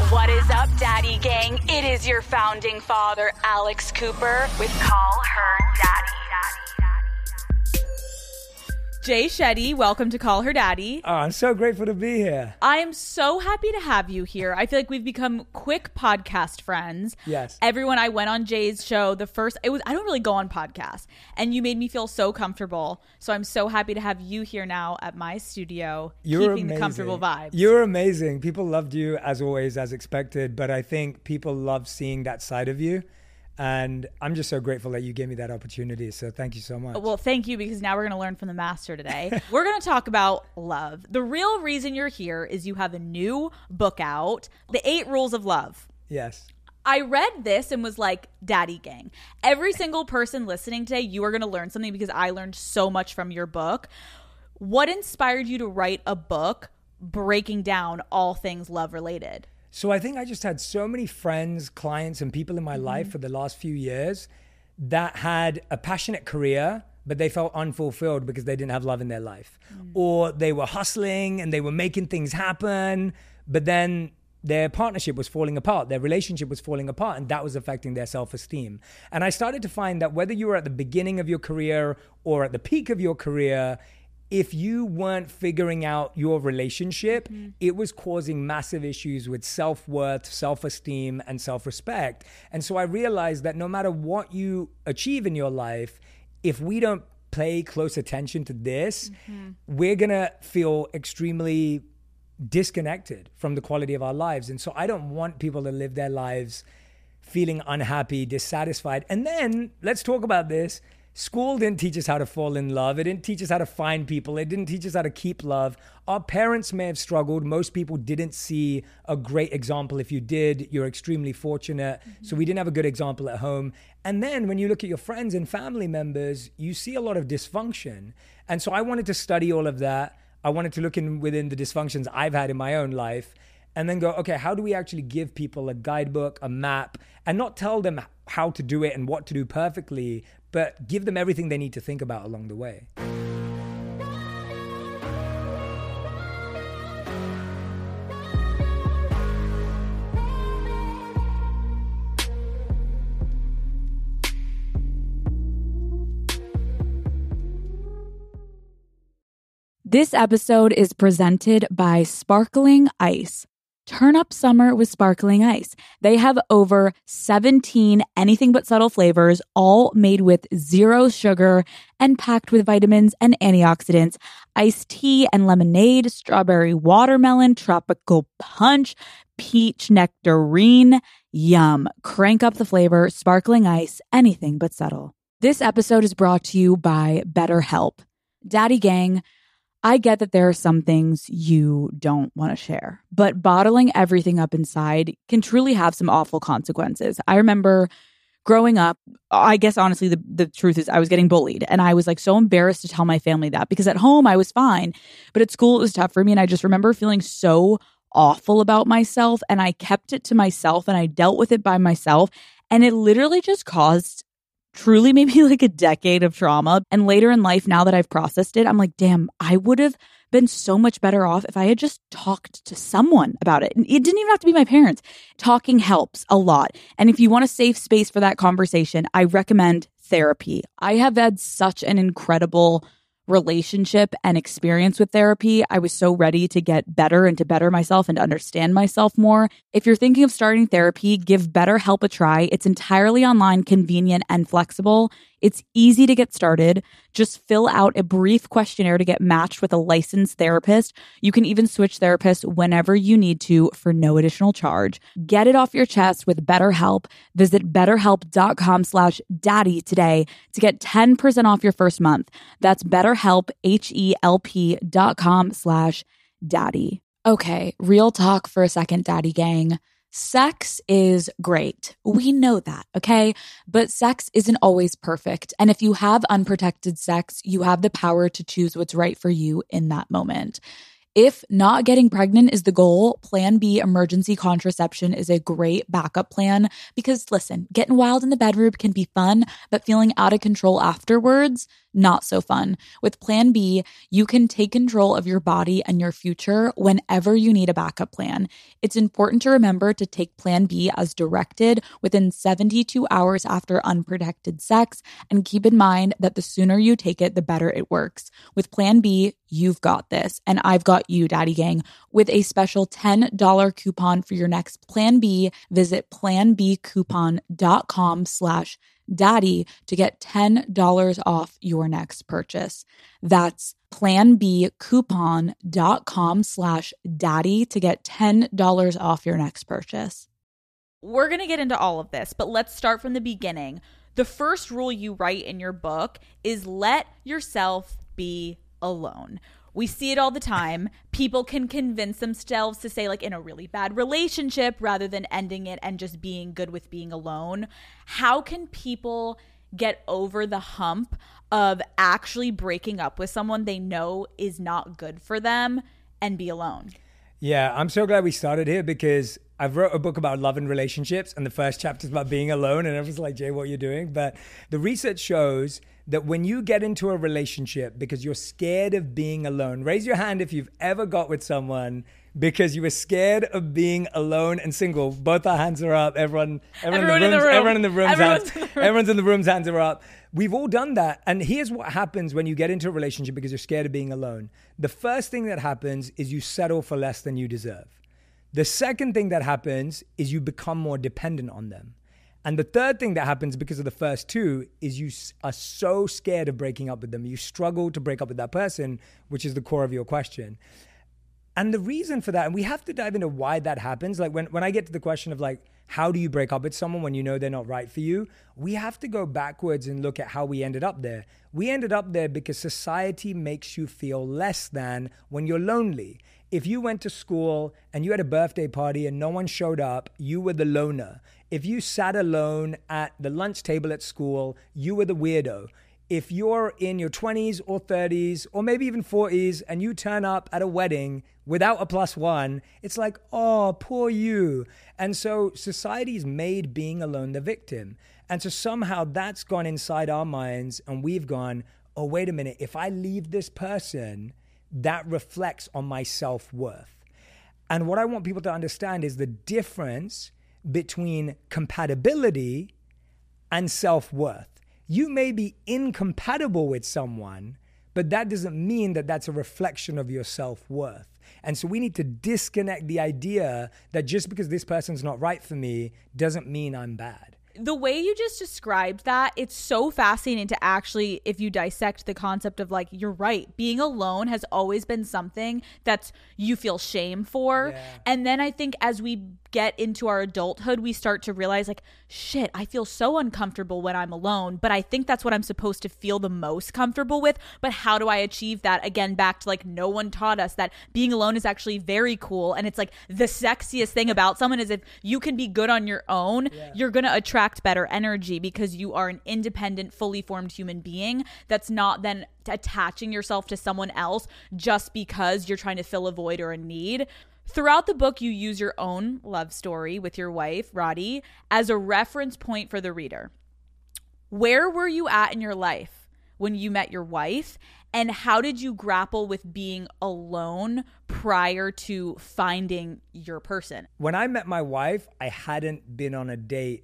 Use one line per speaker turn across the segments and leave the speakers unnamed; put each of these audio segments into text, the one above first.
What is up, Daddy Gang? It is your founding father, Alex Cooper, with Call Her Daddy.
Jay Shetty, welcome to Call Her Daddy.
Oh, I'm so grateful to be here.
I am so happy to have you here. I feel like we've become quick podcast friends.
Yes.
Everyone, I went on Jay's show. I don't really go on podcasts, and you made me feel so comfortable. So I'm so happy to have you here now at my studio, keeping the comfortable vibes.
You're amazing. People loved you as always, as expected, but I think people love seeing that side of you. And I'm just so grateful that you gave me that opportunity. So thank you so much.
Well, thank you, because now we're going to learn from the master today. We're going to talk about love. The real reason you're here is you have a new book out, The 8 Rules of Love.
Yes.
I read this and was like, Daddy Gang. Every single person listening today, you are going to learn something, because I learned so much from your book. What inspired you to write a book breaking down all things love related?
So I think I just had so many friends, clients, and people in my life for the last few years that had a passionate career, but they felt unfulfilled because they didn't have love in their life. Or they were hustling and they were making things happen, but then their partnership was falling apart, their relationship was falling apart, and that was affecting their self-esteem. And I started to find that whether you were at the beginning of your career or at the peak of your career, if you weren't figuring out your relationship, it was causing massive issues with self-worth, self-esteem, and self-respect. And so I realized that no matter what you achieve in your life, if we don't pay close attention to this, we're gonna feel extremely disconnected from the quality of our lives. And so I don't want people to live their lives feeling unhappy, dissatisfied. And then let's talk about this. School didn't teach us how to fall in love. It didn't teach us how to find people. It didn't teach us how to keep love. Our parents may have struggled. Most people didn't see a great example. If you did, you're extremely fortunate. So we didn't have a good example at home. And then when you look at your friends and family members, you see a lot of dysfunction. And so I wanted to study all of that. I wanted to look within the dysfunctions I've had in my own life, and then go, okay, how do we actually give people a guidebook, a map, and not tell them how to do it and what to do perfectly, but give them everything they need to think about along the way.
This episode is presented by Sparkling Ice. Turn up summer with Sparkling Ice. They have over 17 anything but subtle flavors, all made with zero sugar and packed with vitamins and antioxidants. Iced tea and lemonade, strawberry watermelon, tropical punch, peach nectarine. Yum. Crank up the flavor. Sparkling Ice, anything but subtle. This episode is brought to you by BetterHelp. Daddy Gang, I get that there are some things you don't want to share, but bottling everything up inside can truly have some awful consequences. I remember growing up, I guess honestly, the truth is I was getting bullied, and I was like so embarrassed to tell my family that, because at home I was fine, but at school it was tough for me. And I just remember feeling so awful about myself, and I kept it to myself and I dealt with it by myself. And it literally just caused truly maybe like a decade of trauma. And later in life, now that I've processed it, I'm like, damn, I would have been so much better off if I had just talked to someone about it. And it didn't even have to be my parents. Talking helps a lot. And if you want a safe space for that conversation, I recommend therapy. I have had such an incredible relationship and experience with therapy. I was so ready to get better and to better myself and to understand myself more. If you're thinking of starting therapy, give BetterHelp a try. It's entirely online, convenient, and flexible. It's easy to get started. Just fill out a brief questionnaire to get matched with a licensed therapist. You can even switch therapists whenever you need to for no additional charge. Get it off your chest with BetterHelp. Visit betterhelp.com/daddy today to get 10% off your first month. That's BetterHelp, HELP.com/daddy. Okay, real talk for a second, Daddy Gang. Sex is great. We know that, okay? But sex isn't always perfect. And if you have unprotected sex, you have the power to choose what's right for you in that moment. If not getting pregnant is the goal, Plan B emergency contraception is a great backup plan, because listen, getting wild in the bedroom can be fun, but feeling out of control afterwards, not so fun. With Plan B, you can take control of your body and your future whenever you need a backup plan. It's important to remember to take Plan B as directed within 72 hours after unprotected sex, and keep in mind that the sooner you take it, the better it works. With Plan B, you've got this, and I've got you, Daddy Gang. With a special $10 coupon for your next Plan B, visit planbcoupon.com/daddy to get $10 off your next purchase. That's planbcoupon.com/daddy to get $10 off your next purchase.
We're going to get into all of this, but let's start from the beginning. The first rule you write in your book is let yourself be alone. We see it all the time. People can convince themselves to say, like, in a really bad relationship rather than ending it and just being good with being alone. How can people get over the hump of actually breaking up with someone they know is not good for them and be alone?
Yeah, I'm so glad we started here because I've wrote a book about love and relationships, and the first chapter is about being alone, and everyone's like, Jay, what are you doing? But the research shows that when you get into a relationship because you're scared of being alone, raise your hand if you've ever got with someone because you were scared of being alone and single. Both our hands are up. Everyone in the room's hands are up. We've all done that. And here's what happens when you get into a relationship because you're scared of being alone. The first thing that happens is you settle for less than you deserve. The second thing that happens is you become more dependent on them. And the third thing that happens because of the first two is you are so scared of breaking up with them. You struggle to break up with that person, which is the core of your question. And the reason for that, and we have to dive into why that happens. Like when I get to the question of like, how do you break up with someone when you know they're not right for you? We have to go backwards and look at how we ended up there. We ended up there because society makes you feel less than when you're lonely. If you went to school and you had a birthday party and no one showed up, you were the loner. If you sat alone at the lunch table at school, you were the weirdo. If you're in your 20s or 30s or maybe even 40s and you turn up at a wedding without a +1, it's like, oh, poor you. And so society's made being alone the victim. And so somehow that's gone inside our minds and we've gone, oh, wait a minute, if I leave this person, that reflects on my self-worth. And what I want people to understand is the difference between compatibility and self-worth. You may be incompatible with someone, but that doesn't mean that that's a reflection of your self-worth. And so we need to disconnect the idea that just because this person's not right for me doesn't mean I'm bad.
The way you just described that, it's so fascinating to actually, if you dissect the concept of like, you're right, being alone has always been something that's you feel shame for. Yeah. And then I think as we get into our adulthood, we start to realize like, shit, I feel so uncomfortable when I'm alone, but I think that's what I'm supposed to feel the most comfortable with. But how do I achieve that? Again, back to like, no one taught us that being alone is actually very cool. And it's like the sexiest thing about someone is if you can be good on your own, you're going to attract better energy because you are an independent, fully formed human being that's not then attaching yourself to someone else just because you're trying to fill a void or a need. Throughout the book, you use your own love story with your wife, Roddy, as a reference point for the reader. Where were you at in your life when you met your wife? And how did you grapple with being alone prior to finding your person?
When I met my wife, I hadn't been on a date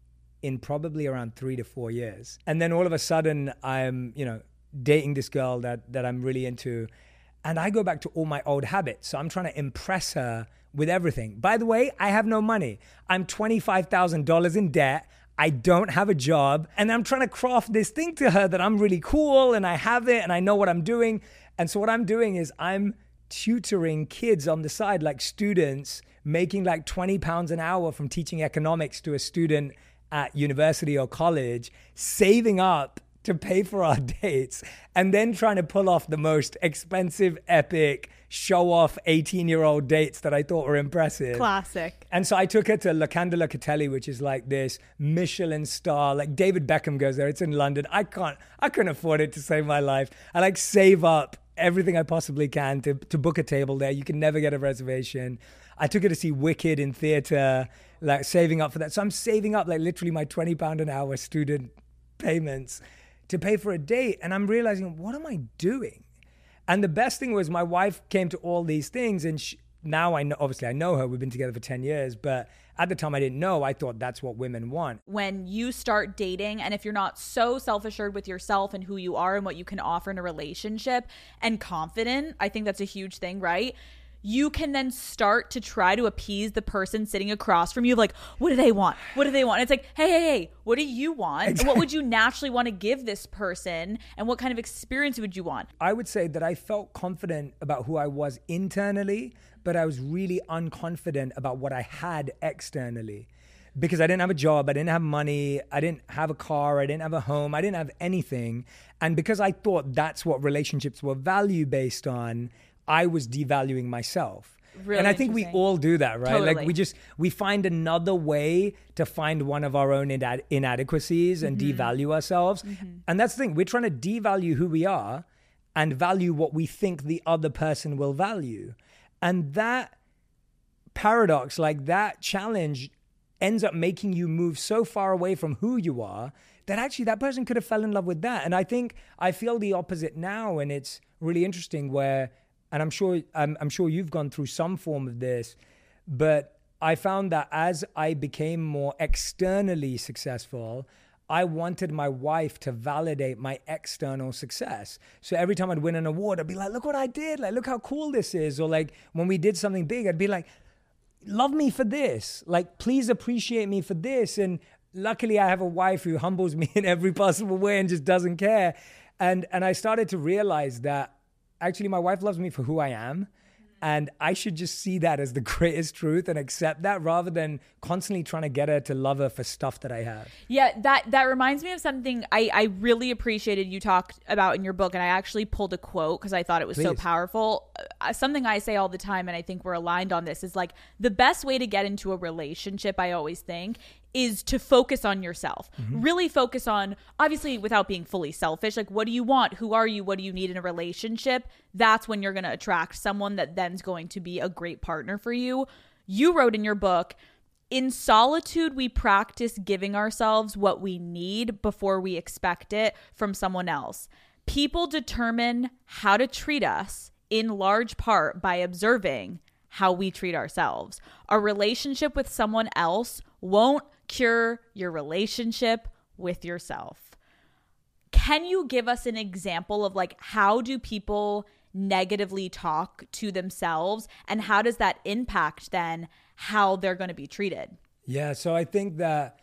in probably around 3 to 4 years. And then all of a sudden, I'm, dating this girl that I'm really into. And I go back to all my old habits. So I'm trying to impress her with everything. By the way, I have no money. I'm $25,000 in debt. I don't have a job. And I'm trying to craft this thing to her that I'm really cool and I have it and I know what I'm doing. And so what I'm doing is I'm tutoring kids on the side, like students making like 20 pounds an hour from teaching economics to a student at university or college, saving up to pay for our dates, and then trying to pull off the most expensive, epic, show-off 18-year-old dates that I thought were impressive.
Classic.
And so I took her to Locanda Locatelli, which is like this Michelin star, like David Beckham goes there. It's in London. I couldn't afford it to save my life. I like save up everything I possibly can to book a table there. You can never get a reservation. I took her to see Wicked in theater, like saving up for that. So I'm saving up like literally my £20 an hour student payments to pay for a date. And I'm realizing, what am I doing? And the best thing was my wife came to all these things, and now I know, obviously I know her, we've been together for 10 years, but at the time I didn't know. I thought that's what women want.
When you start dating, and if you're not so self-assured with yourself and who you are and what you can offer in a relationship and confident, I think that's a huge thing, right? You can then start to try to appease the person sitting across from you. Like, what do they want? What do they want? It's like, hey, what do you want? Exactly. And what would you naturally want to give this person? And what kind of experience would you want?
I would say that I felt confident about who I was internally, but I was really unconfident about what I had externally. Because I didn't have a job, I didn't have money, I didn't have a car, I didn't have a home, I didn't have anything. And because I thought that's what relationships were value based on, I was devaluing myself. Really, and I think we all do that, right?
Totally.
Like we find another way to find one of our own inadequacies and devalue ourselves. And that's the thing, we're trying to devalue who we are and value what we think the other person will value. And that paradox, like that challenge, ends up making you move so far away from who you are that actually that person could have fell in love with that. And I think I feel the opposite now, and it's really interesting where, and I'm sure you've gone through some form of this, but I found that as I became more externally successful, I wanted my wife to validate my external success. So every time I'd win an award, I'd be like, look what I did. Like, look how cool this is. Or like when we did something big, I'd be like, love me for this. Like, please appreciate me for this. And luckily I have a wife who humbles me in every possible way and just doesn't care. And I started to realize that actually my wife loves me for who I am. And I should just see that as the greatest truth and accept that rather than constantly trying to get her to love her for stuff that I have.
Yeah, that reminds me of something I really appreciated you talked about in your book. And I actually pulled a quote because I thought it was so powerful. Something I say all the time, and I think we're aligned on this, is like the best way to get into a relationship, I always think, is to focus on yourself. Really focus on, obviously without being fully selfish, like what do you want? Who are you? What do you need in a relationship? That's when you're going to attract someone that then's going to be a great partner for you. You wrote in your book, in solitude, we practice giving ourselves what we need before we expect it from someone else. People determine how to treat us in large part by observing how we treat ourselves. A relationship with someone else won't cure your relationship with yourself. Can you give us an example of like, how do people negatively talk to themselves, and how does that impact then how they're going to be treated?
Yeah, so I think that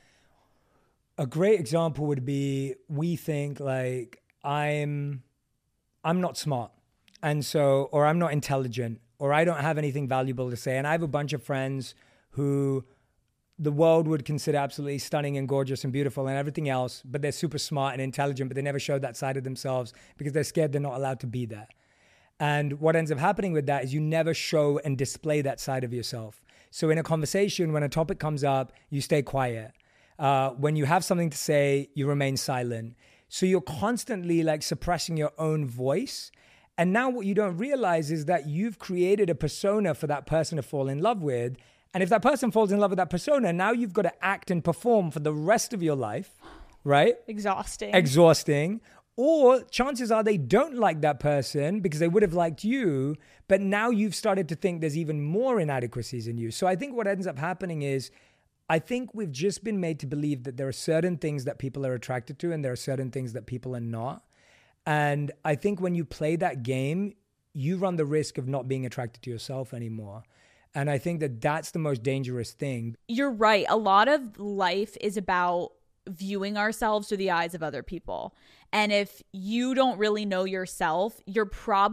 a great example would be, we think like I'm not smart, and so, or I'm not intelligent, or I don't have anything valuable to say. And I have a bunch of friends who the world would consider absolutely stunning and gorgeous and beautiful and everything else, but they're super smart and intelligent, but they never show that side of themselves because they're scared they're not allowed to be that. And what ends up happening with that is you never show and display that side of yourself. So in a conversation, when a topic comes up, you stay quiet. When you have something to say, you remain silent. So you're constantly like suppressing your own voice. And now what you don't realize is that you've created a persona for that person to fall in love with. And if that person falls in love with that persona, now you've got to act and perform for the rest of your life, right? Exhausting. Or chances are they don't like that person because they would have liked you, but now you've started to think there's even more inadequacies in you. So I think what ends up happening is, I think we've just been made to believe that there are certain things that people are attracted to and there are certain things that people are not. And I think when you play that game, you run the risk of not being attracted to yourself anymore. And I think that that's the most dangerous thing.
You're right. A lot of life is about viewing ourselves through the eyes of other people. And if you don't really know yourself, your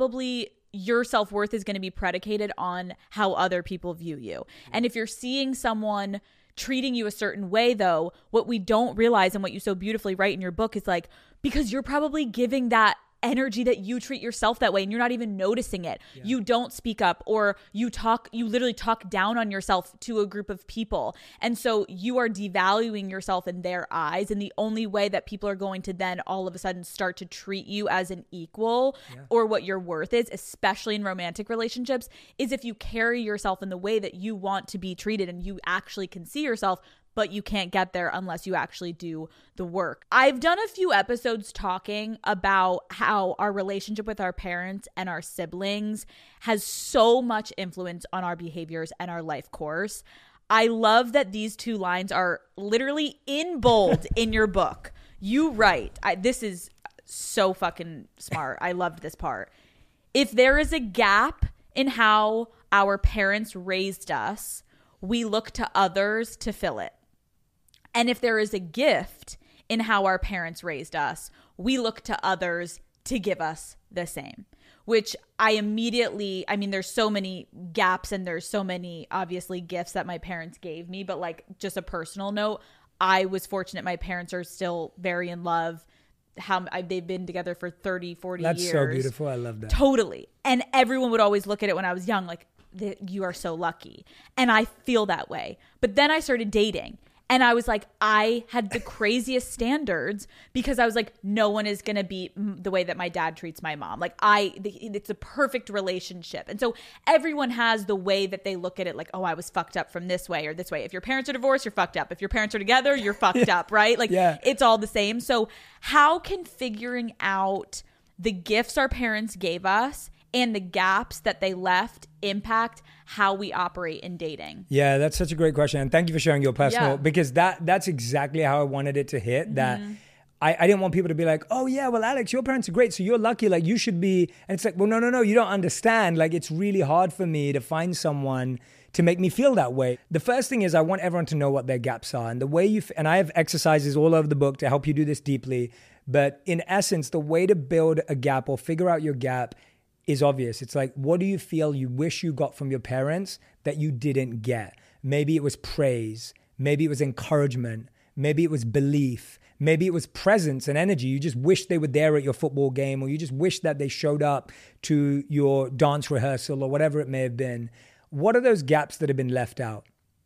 self-worth is going to be predicated on how other people view you. And if you're seeing someone treating you a certain way, though, what we don't realize, and what you so beautifully write in your book, is like, because you're probably giving that energy that you treat yourself that way and you're not even noticing it. Yeah. You don't speak up, or you literally talk down on yourself to a group of people. And so you are devaluing yourself in their eyes. And the only way that people are going to then all of a sudden start to treat you as an equal or what your worth is, especially in romantic relationships, is if you carry yourself in the way that you want to be treated and you actually can see yourself but you can't get there unless you actually do the work. I've done a few episodes talking about how our relationship with our parents and our siblings has so much influence on our behaviors and our life course. I love that these 2 lines are literally in bold in your book. You write, this is so fucking smart. I loved this part. If there is a gap in how our parents raised us, we look to others to fill it. And if there is a gift in how our parents raised us, we look to others to give us the same. Which I mean, there's so many gaps and there's so many, obviously, gifts that my parents gave me. But like, just a personal note, I was fortunate my parents are still very in love. They've been together for 30, 40 years.
That's so beautiful. I love that.
Totally. And everyone would always look at it when I was young, like, you are so lucky. And I feel that way. But then I started dating. And I was like, I had the craziest standards because I was like, no one is going to be the way that my dad treats my mom. Like it's a perfect relationship. And so everyone has the way that they look at it. Like, oh, I was fucked up from this way or this way. If your parents are divorced, you're fucked up. If your parents are together, you're fucked up, right? Like It's all the same. So how can figuring out the gifts our parents gave us and the gaps that they left impact how we operate in dating? Yeah,
that's such a great question. And thank you for sharing your personal, because that's exactly how I wanted it to hit. Mm-hmm. That I didn't want people to be like, oh yeah, well, Alex, your parents are great, so you're lucky, like you should be. And it's like, well, no, you don't understand. Like, it's really hard for me to find someone to make me feel that way. The first thing is I want everyone to know what their gaps are. And the way and I have exercises all over the book to help you do this deeply. But in essence, the way to build a gap or figure out your gap is obvious. It's like, what do you feel you wish you got from your parents that you didn't get? Maybe it was praise. Maybe it was encouragement. Maybe it was belief. Maybe it was presence and energy. You just wish they were there at your football game, or you just wish that they showed up to your dance rehearsal or whatever it may have been. What are those gaps that have been left out?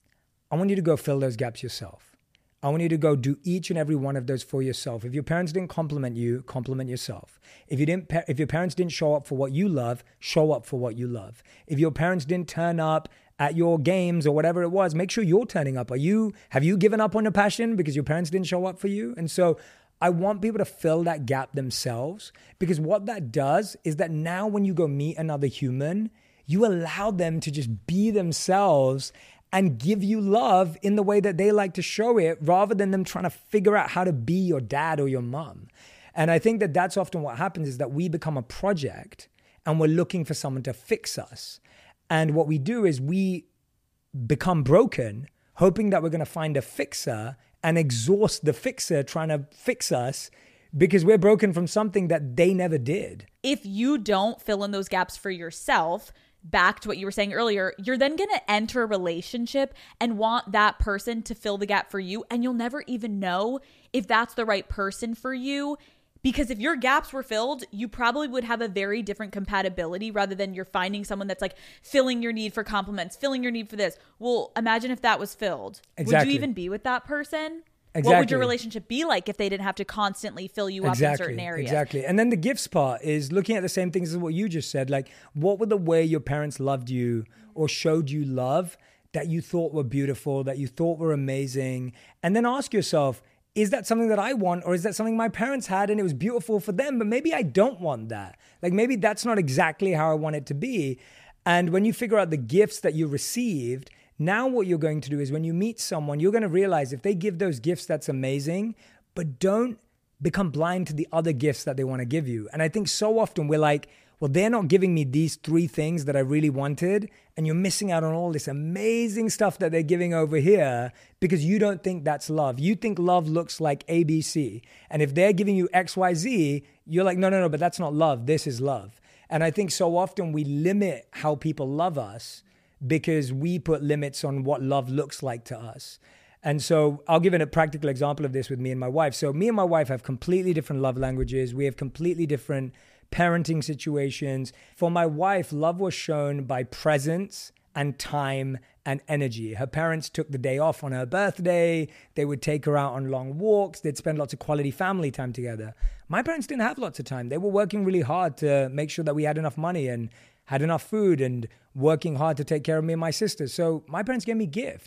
I want you to go fill those gaps yourself. I want you to go do each and every one of those for yourself. If your parents didn't compliment you, compliment yourself. If your parents didn't show up for what you love, show up for what you love. If your parents didn't turn up at your games or whatever it was, make sure you're turning up. Have you given up on your passion because your parents didn't show up for you? And so I want people to fill that gap themselves, because what that does is that now when you go meet another human, you allow them to just be themselves and give you love in the way that they like to show it, rather than them trying to figure out how to be your dad or your mom. And I think that that's often what happens, is that we become a project and we're looking for someone to fix us. And what we do is we become broken, hoping that we're going to find a fixer, and exhaust the fixer trying to fix us, because we're broken from something that they never did.
If you don't fill in those gaps for yourself, back to what you were saying earlier, you're then going to enter a relationship and want that person to fill the gap for you. And you'll never even know if that's the right person for you. Because if your gaps were filled, you probably would have a very different compatibility, rather than you're finding someone that's like filling your need for compliments, filling your need for this. Well, imagine if that was filled. Exactly. Would you even be with that person? Exactly. What would your relationship be like if they didn't have to constantly fill you up in certain areas?
Exactly. And then the gifts part is looking at the same things as what you just said. Like, what were the way your parents loved you or showed you love that you thought were beautiful, that you thought were amazing? And then ask yourself, is that something that I want, or is that something my parents had and it was beautiful for them, but maybe I don't want that? Like, maybe that's not exactly how I want it to be. And when you figure out the gifts that you received, now what you're going to do is when you meet someone, you're going to realize if they give those gifts, that's amazing, but don't become blind to the other gifts that they want to give you. And I think so often we're like, well, they're not giving me these 3 things that I really wanted, and you're missing out on all this amazing stuff that they're giving over here because you don't think that's love. You think love looks like ABC. And if they're giving you XYZ, you're like, no, but that's not love. This is love. And I think so often we limit how people love us because we put limits on what love looks like to us. And so I'll give a practical example of this with me and my wife. So me and my wife have completely different love languages. We have completely different parenting situations. For my wife, love was shown by presence and time and energy. Her parents took the day off on her birthday. They would take her out on long walks. They'd spend lots of quality family time together. My parents didn't have lots of time. They were working really hard to make sure that we had enough money and had enough food, and working hard to take care of me and my sisters. So my parents gave me gifts.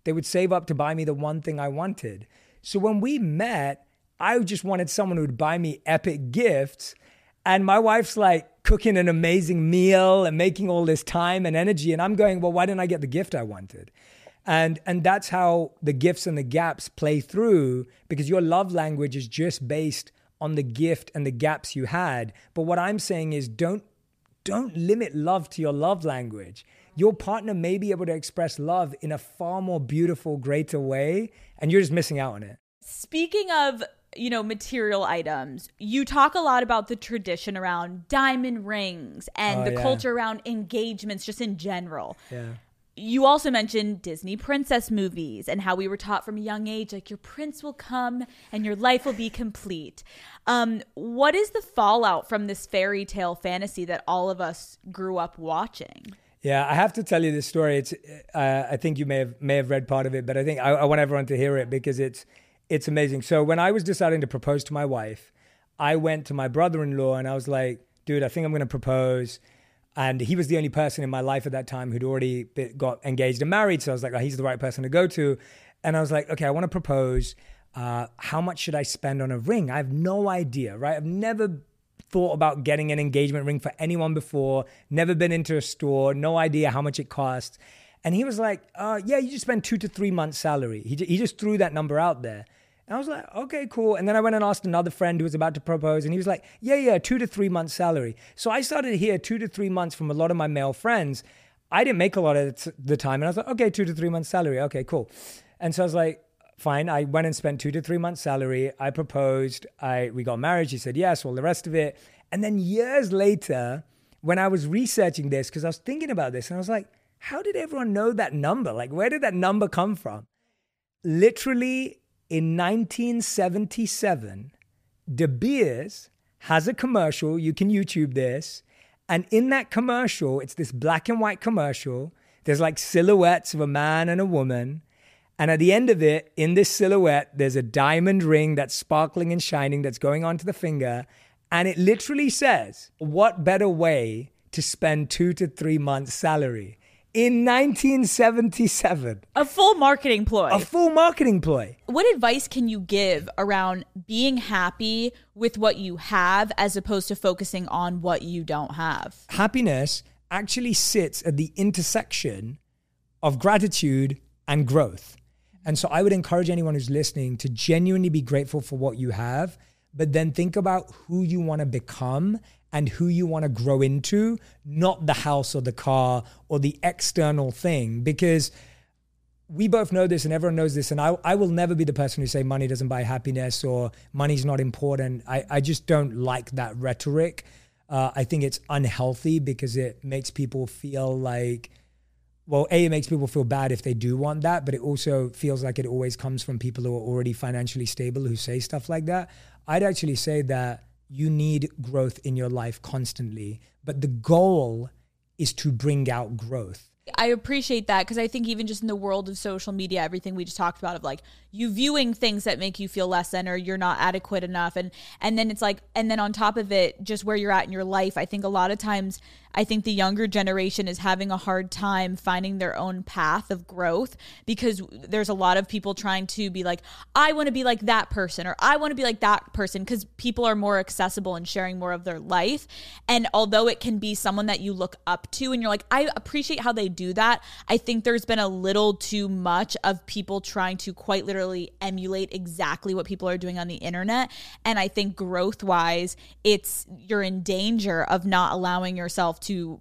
they would save up to buy me the one thing I wanted. So when we met, I just wanted someone who would buy me epic gifts. And my wife's like cooking an amazing meal and making all this time and energy. And I'm going, well, why didn't I get the gift I wanted? And that's how the gifts and the gaps play through, because your love language is just based on the gift and the gaps you had. But what I'm saying is don't limit love to your love language. Your partner may be able to express love in a far more beautiful, greater way, and you're just missing out on it.
Speaking of, material items, you talk a lot about the tradition around diamond rings and the culture around engagements just in general.
Yeah.
You also mentioned Disney princess movies and how we were taught from a young age, like your prince will come and your life will be complete. What is the fallout from this fairy tale fantasy that all of us grew up watching?
Yeah, I have to tell you this story. It's I think you may have read part of it, but I think I want everyone to hear it because it's amazing. So when I was deciding to propose to my wife, I went to my brother-in-law and I was like, dude, I think I'm going to propose. And he was the only person in my life at that time who'd already got engaged and married. So I was like, oh, he's the right person to go to. And I was like, okay, I want to propose. How much should I spend on a ring? I have no idea, right? I've never thought about getting an engagement ring for anyone before, never been into a store, no idea how much it costs. And he was like, yeah, you just spend 2 to 3 months salary. He just threw that number out there. And I was like, okay, cool. And then I went and asked another friend who was about to propose, and he was like, yeah, 2 to 3 months salary. So I started to hear 2 to 3 months from a lot of my male friends. I didn't make a lot at the time. And I was like, okay, 2 to 3 months salary. Okay, cool. And so I was like, fine. I went and spent 2 to 3 months salary. I proposed. We got married. She said yes, all the rest of it. And then years later, when I was researching this, because I was thinking about this, and I was like, how did everyone know that number? Like, where did that number come from? Literally, in 1977, De Beers has a commercial. You can YouTube this. And in that commercial, it's this black and white commercial. There's like silhouettes of a man and a woman. And at the end of it, in this silhouette, there's a diamond ring that's sparkling and shining that's going onto the finger. And it literally says, what better way to spend 2 to 3 months salary? In 1977.
A full marketing ploy.
A full marketing ploy.
What advice can you give around being happy with what you have as opposed to focusing on what you don't have?
Happiness actually sits at the intersection of gratitude and growth. And so I would encourage anyone who's listening to genuinely be grateful for what you have, but then think about who you want to become and who you want to grow into, not the house or the car or the external thing. Because we both know this and everyone knows this. And I will never be the person who say money doesn't buy happiness or money's not important. I just don't like that rhetoric. I think it's unhealthy because it makes people feel like, well, it makes people feel bad if they do want that, but it also feels like it always comes from people who are already financially stable who say stuff like that. I'd actually say that you need growth in your life constantly, but the goal is to bring out growth.
I appreciate that because I think even just in the world of social media, everything we just talked about of like you viewing things that make you feel less than or you're not adequate enough. And then it's like, and then on top of it, just where you're at in your life, I think a lot of times, I think the younger generation is having a hard time finding their own path of growth because there's a lot of people trying to be like, I want to be like that person or I want to be like that person because people are more accessible and sharing more of their life. And although it can be someone that you look up to and you're like, I appreciate how they do that, I think there's been a little too much of people trying to quite literally emulate exactly what people are doing on the internet. And I think growth wise, you're in danger of not allowing yourself to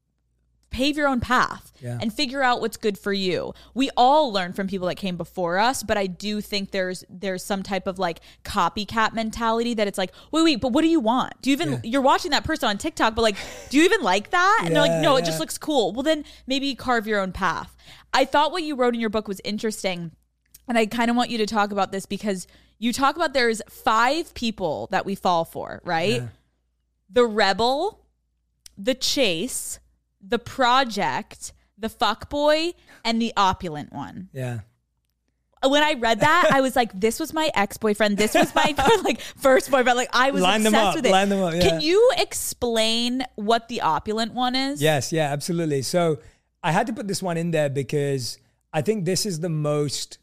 pave your own path and figure out what's good for you. We all learn from people that came before us, but I do think there's some type of like copycat mentality that it's like, wait, but what do you want? Do you even, you're watching that person on TikTok, but like, do you even like that? And they're like, no, it just looks cool. Well, then maybe carve your own path. I thought what you wrote in your book was interesting. And I kind of want you to talk about this because you talk about there's 5 people that we fall for, right? Yeah. The rebel, the chase, the project, the fuckboy, and the opulent one.
Yeah.
When I read that, I was like, this was my ex-boyfriend. This was my like first boyfriend. Like I was obsessed with it.
Line them up, yeah.
Can you explain what the opulent one is?
Yes, yeah, absolutely. So I had to put this one in there because I think this is the most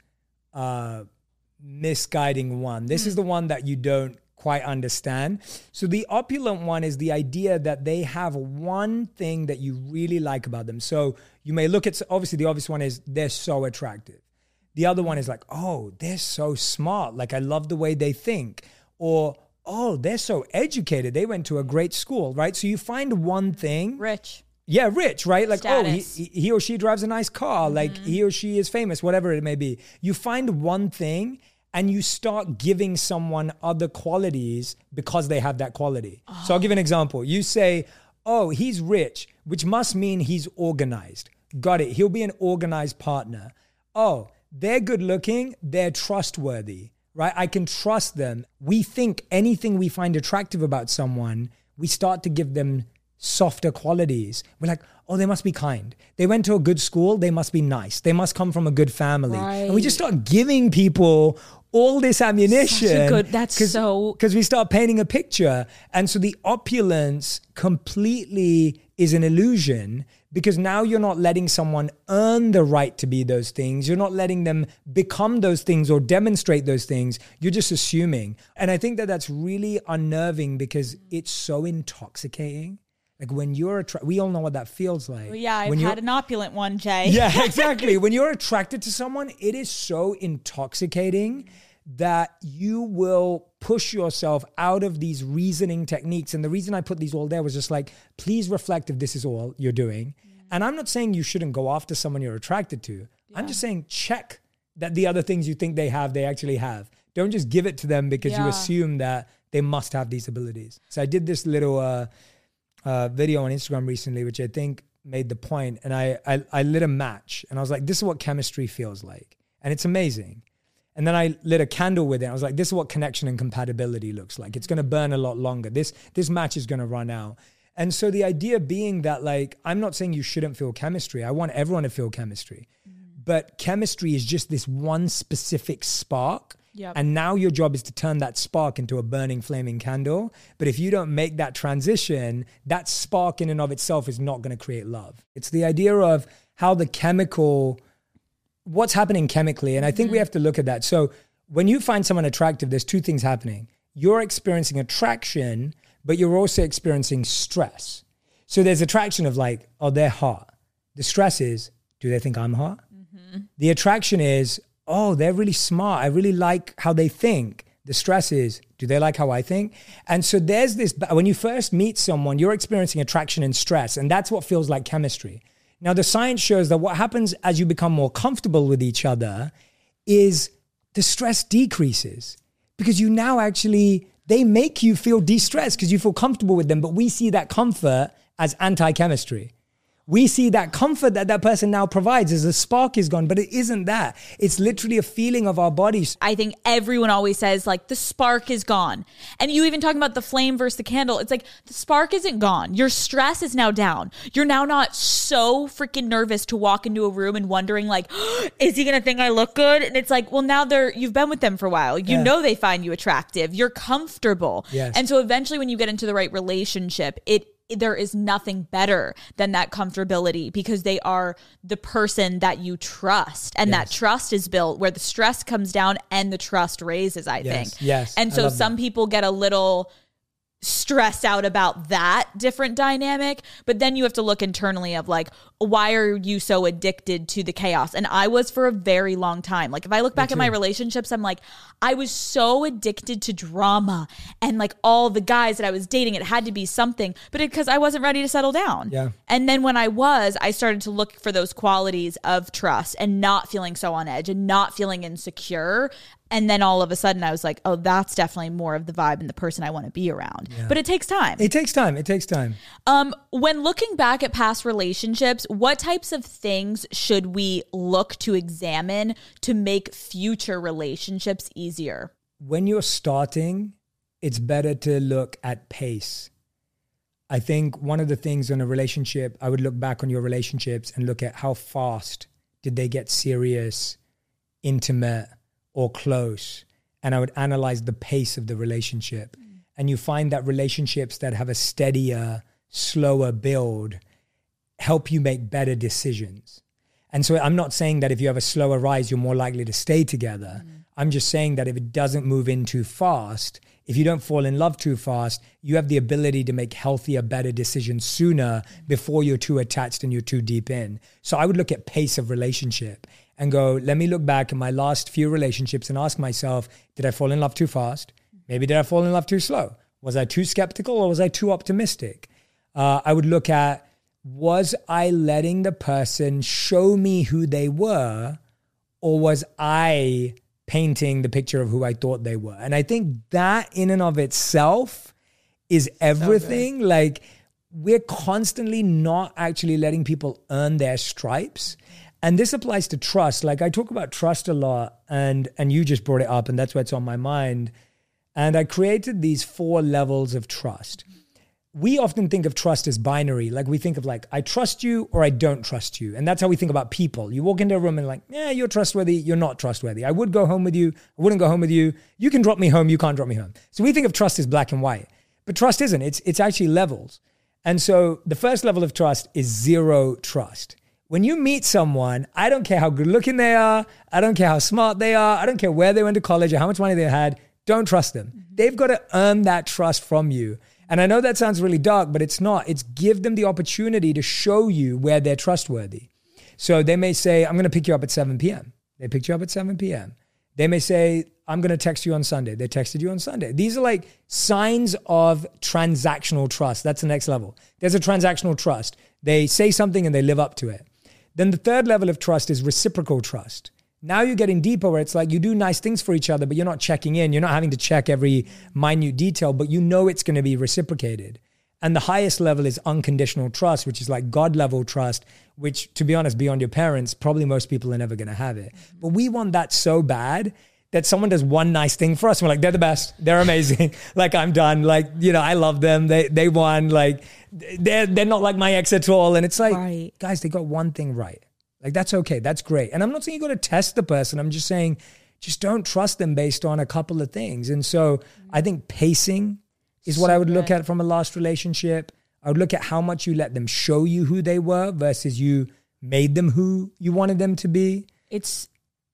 misguiding one. This is the one that you don't quite understand. So the opulent one is the idea that they have one thing that you really like about them. So you may look at, obviously the obvious one is they're so attractive. The other one is like, oh, they're so smart. Like, I love the way they think. Or, oh, they're so educated. They went to a great school, right? So you find one thing.
Rich.
Yeah, rich, right? Like,
Status.
oh, he or she drives a nice car. Like, he or she is famous, whatever it may be. You find one thing and you start giving someone other qualities because they have that quality. Oh. So I'll give an example. You say, oh, he's rich, which must mean he's organized. Got it. He'll be an organized partner. Oh, they're good looking. They're trustworthy, right? I can trust them. We think anything we find attractive about someone, we start to give them softer qualities. We're like, oh, they must be kind. They went to a good school. They must be nice. They must come from a good family. Right. And we just start giving people all this ammunition. Because we start painting a picture. And so the opulence completely is an illusion, because now you're not letting someone earn the right to be those things. You're not letting them become those things or demonstrate those things. You're just assuming. And I think that that's really unnerving because it's so intoxicating. Like when you're we all know what that feels like.
Well, yeah, I've had an opulent one, Jay.
Yeah, exactly. When you're attracted to someone, it is so intoxicating that you will push yourself out of these reasoning techniques. And the reason I put these all there was just like, please reflect if this is all you're doing. And I'm not saying you shouldn't go after someone you're attracted to. Yeah. I'm just saying check that the other things you think they have, they actually have. Don't just give it to them because you assume that they must have these abilities. So I did this little video on Instagram recently, which I think made the point. And I lit a match and I was like, this is what chemistry feels like. And it's amazing. And then I lit a candle with it. I was like, this is what connection and compatibility looks like. It's going to burn a lot longer. This match is going to run out. And so the idea being that, like, I'm not saying you shouldn't feel chemistry. I want everyone to feel chemistry. But chemistry is just this one specific spark. Yep. And now your job is to turn that spark into a burning, flaming candle. But if you don't make that transition, that spark in and of itself is not going to create love. It's the idea of how the what's happening chemically. And I think we have to look at that. So when you find someone attractive, there's two things happening. You're experiencing attraction, but you're also experiencing stress. So there's attraction of like, oh, they're hot. The stress is, do they think I'm hot? The attraction is, oh, they're really smart. I really like how they think. The stress is, do they like how I think? And so there's this, when you first meet someone, you're experiencing attraction and stress. And that's what feels like chemistry. Now, the science shows that what happens as you become more comfortable with each other is the stress decreases because you now actually, they make you feel de-stressed because you feel comfortable with them. But we see that comfort as anti-chemistry. We see that comfort that that person now provides as the spark is gone, but it isn't that. It's literally a feeling of our bodies.
I think everyone always says like the spark is gone. And you even talking about the flame versus the candle. It's like the spark isn't gone. Your stress is now down. You're now not so freaking nervous to walk into a room and wondering like, is he going to think I look good? And it's like, well, now you've been with them for a while. You know they find you attractive. You're comfortable. Yes. And so eventually when you get into the right relationship, there is nothing better than that comfortability because they are the person that you trust. And that trust is built where the stress comes down and the trust raises, I think.
Yes.
And so some people get a little stressed out about that different dynamic, but then you have to look internally of like, why are you so addicted to the chaos? And I was for a very long time. Like if I look back at my relationships, I'm like, I was so addicted to drama and like all the guys that I was dating, it had to be something, but because I wasn't ready to settle down. Yeah. And then when I started to look for those qualities of trust and not feeling so on edge and not feeling insecure. And then all of a sudden I was like, oh, that's definitely more of the vibe and the person I want to be around. Yeah. But it takes time.
It takes time.
When looking back at past relationships, what types of things should we look to examine to make future relationships easier?
When you're starting, it's better to look at pace. I think one of the things in a relationship, I would look back on your relationships and look at how fast did they get serious, intimate, or close, and I would analyze the pace of the relationship. And you find that relationships that have a steadier, slower build help you make better decisions. And so I'm not saying that if you have a slower rise, you're more likely to stay together. I'm just saying that if it doesn't move in too fast, if you don't fall in love too fast, you have the ability to make healthier, better decisions sooner before you're too attached and you're too deep in. So I would look at pace of relationship and go, let me look back at my last few relationships and ask myself, did I fall in love too fast? Maybe did I fall in love too slow? Was I too skeptical or was I too optimistic? I would look at, was I letting the person show me who they were, or was I painting the picture of who I thought they were? And I think that in and of itself is everything. So like, we're constantly not actually letting people earn their stripes. And this applies to trust. Like, I talk about trust a lot, and you just brought it up, and that's what's on my mind. And I created these 4 levels of trust. We often think of trust as binary. Like, we think of like, I trust you or I don't trust you. And that's how we think about people. You walk into a room and like, yeah, you're trustworthy, you're not trustworthy. I would go home with you, I wouldn't go home with you. You can drop me home, you can't drop me home. So we think of trust as black and white. But trust isn't. It's actually levels. And so the first level of trust is zero trust. When you meet someone, I don't care how good looking they are, I don't care how smart they are, I don't care where they went to college or how much money they had, don't trust them. They've got to earn that trust from you. And I know that sounds really dark, but it's not. It's give them the opportunity to show you where they're trustworthy. So they may say, I'm going to pick you up at 7 p.m. They picked you up at 7 p.m. They may say, I'm going to text you on Sunday. They texted you on Sunday. These are like signs of transactional trust. That's the next level. There's a transactional trust. They say something and they live up to it. Then the third level of trust is reciprocal trust. Now you're getting deeper, where it's like you do nice things for each other, but you're not checking in. You're not having to check every minute detail, but you know it's going to be reciprocated. And the highest level is unconditional trust, which is like God level trust, which, to be honest, beyond your parents, probably most people are never going to have it. But we want that so bad that someone does one nice thing for us. And we're like, they're the best. They're amazing. Like, I'm done. Like, you know, I love them. They won. Like, they're not like my ex at all. And it's like, right. Guys, they got one thing right. Like, that's okay. That's great. And I'm not saying you got to test the person. I'm just saying, just don't trust them based on a couple of things. And so I think pacing is what I would look at from a last relationship. I would look at how much you let them show you who they were versus you made them who you wanted them to be.
It's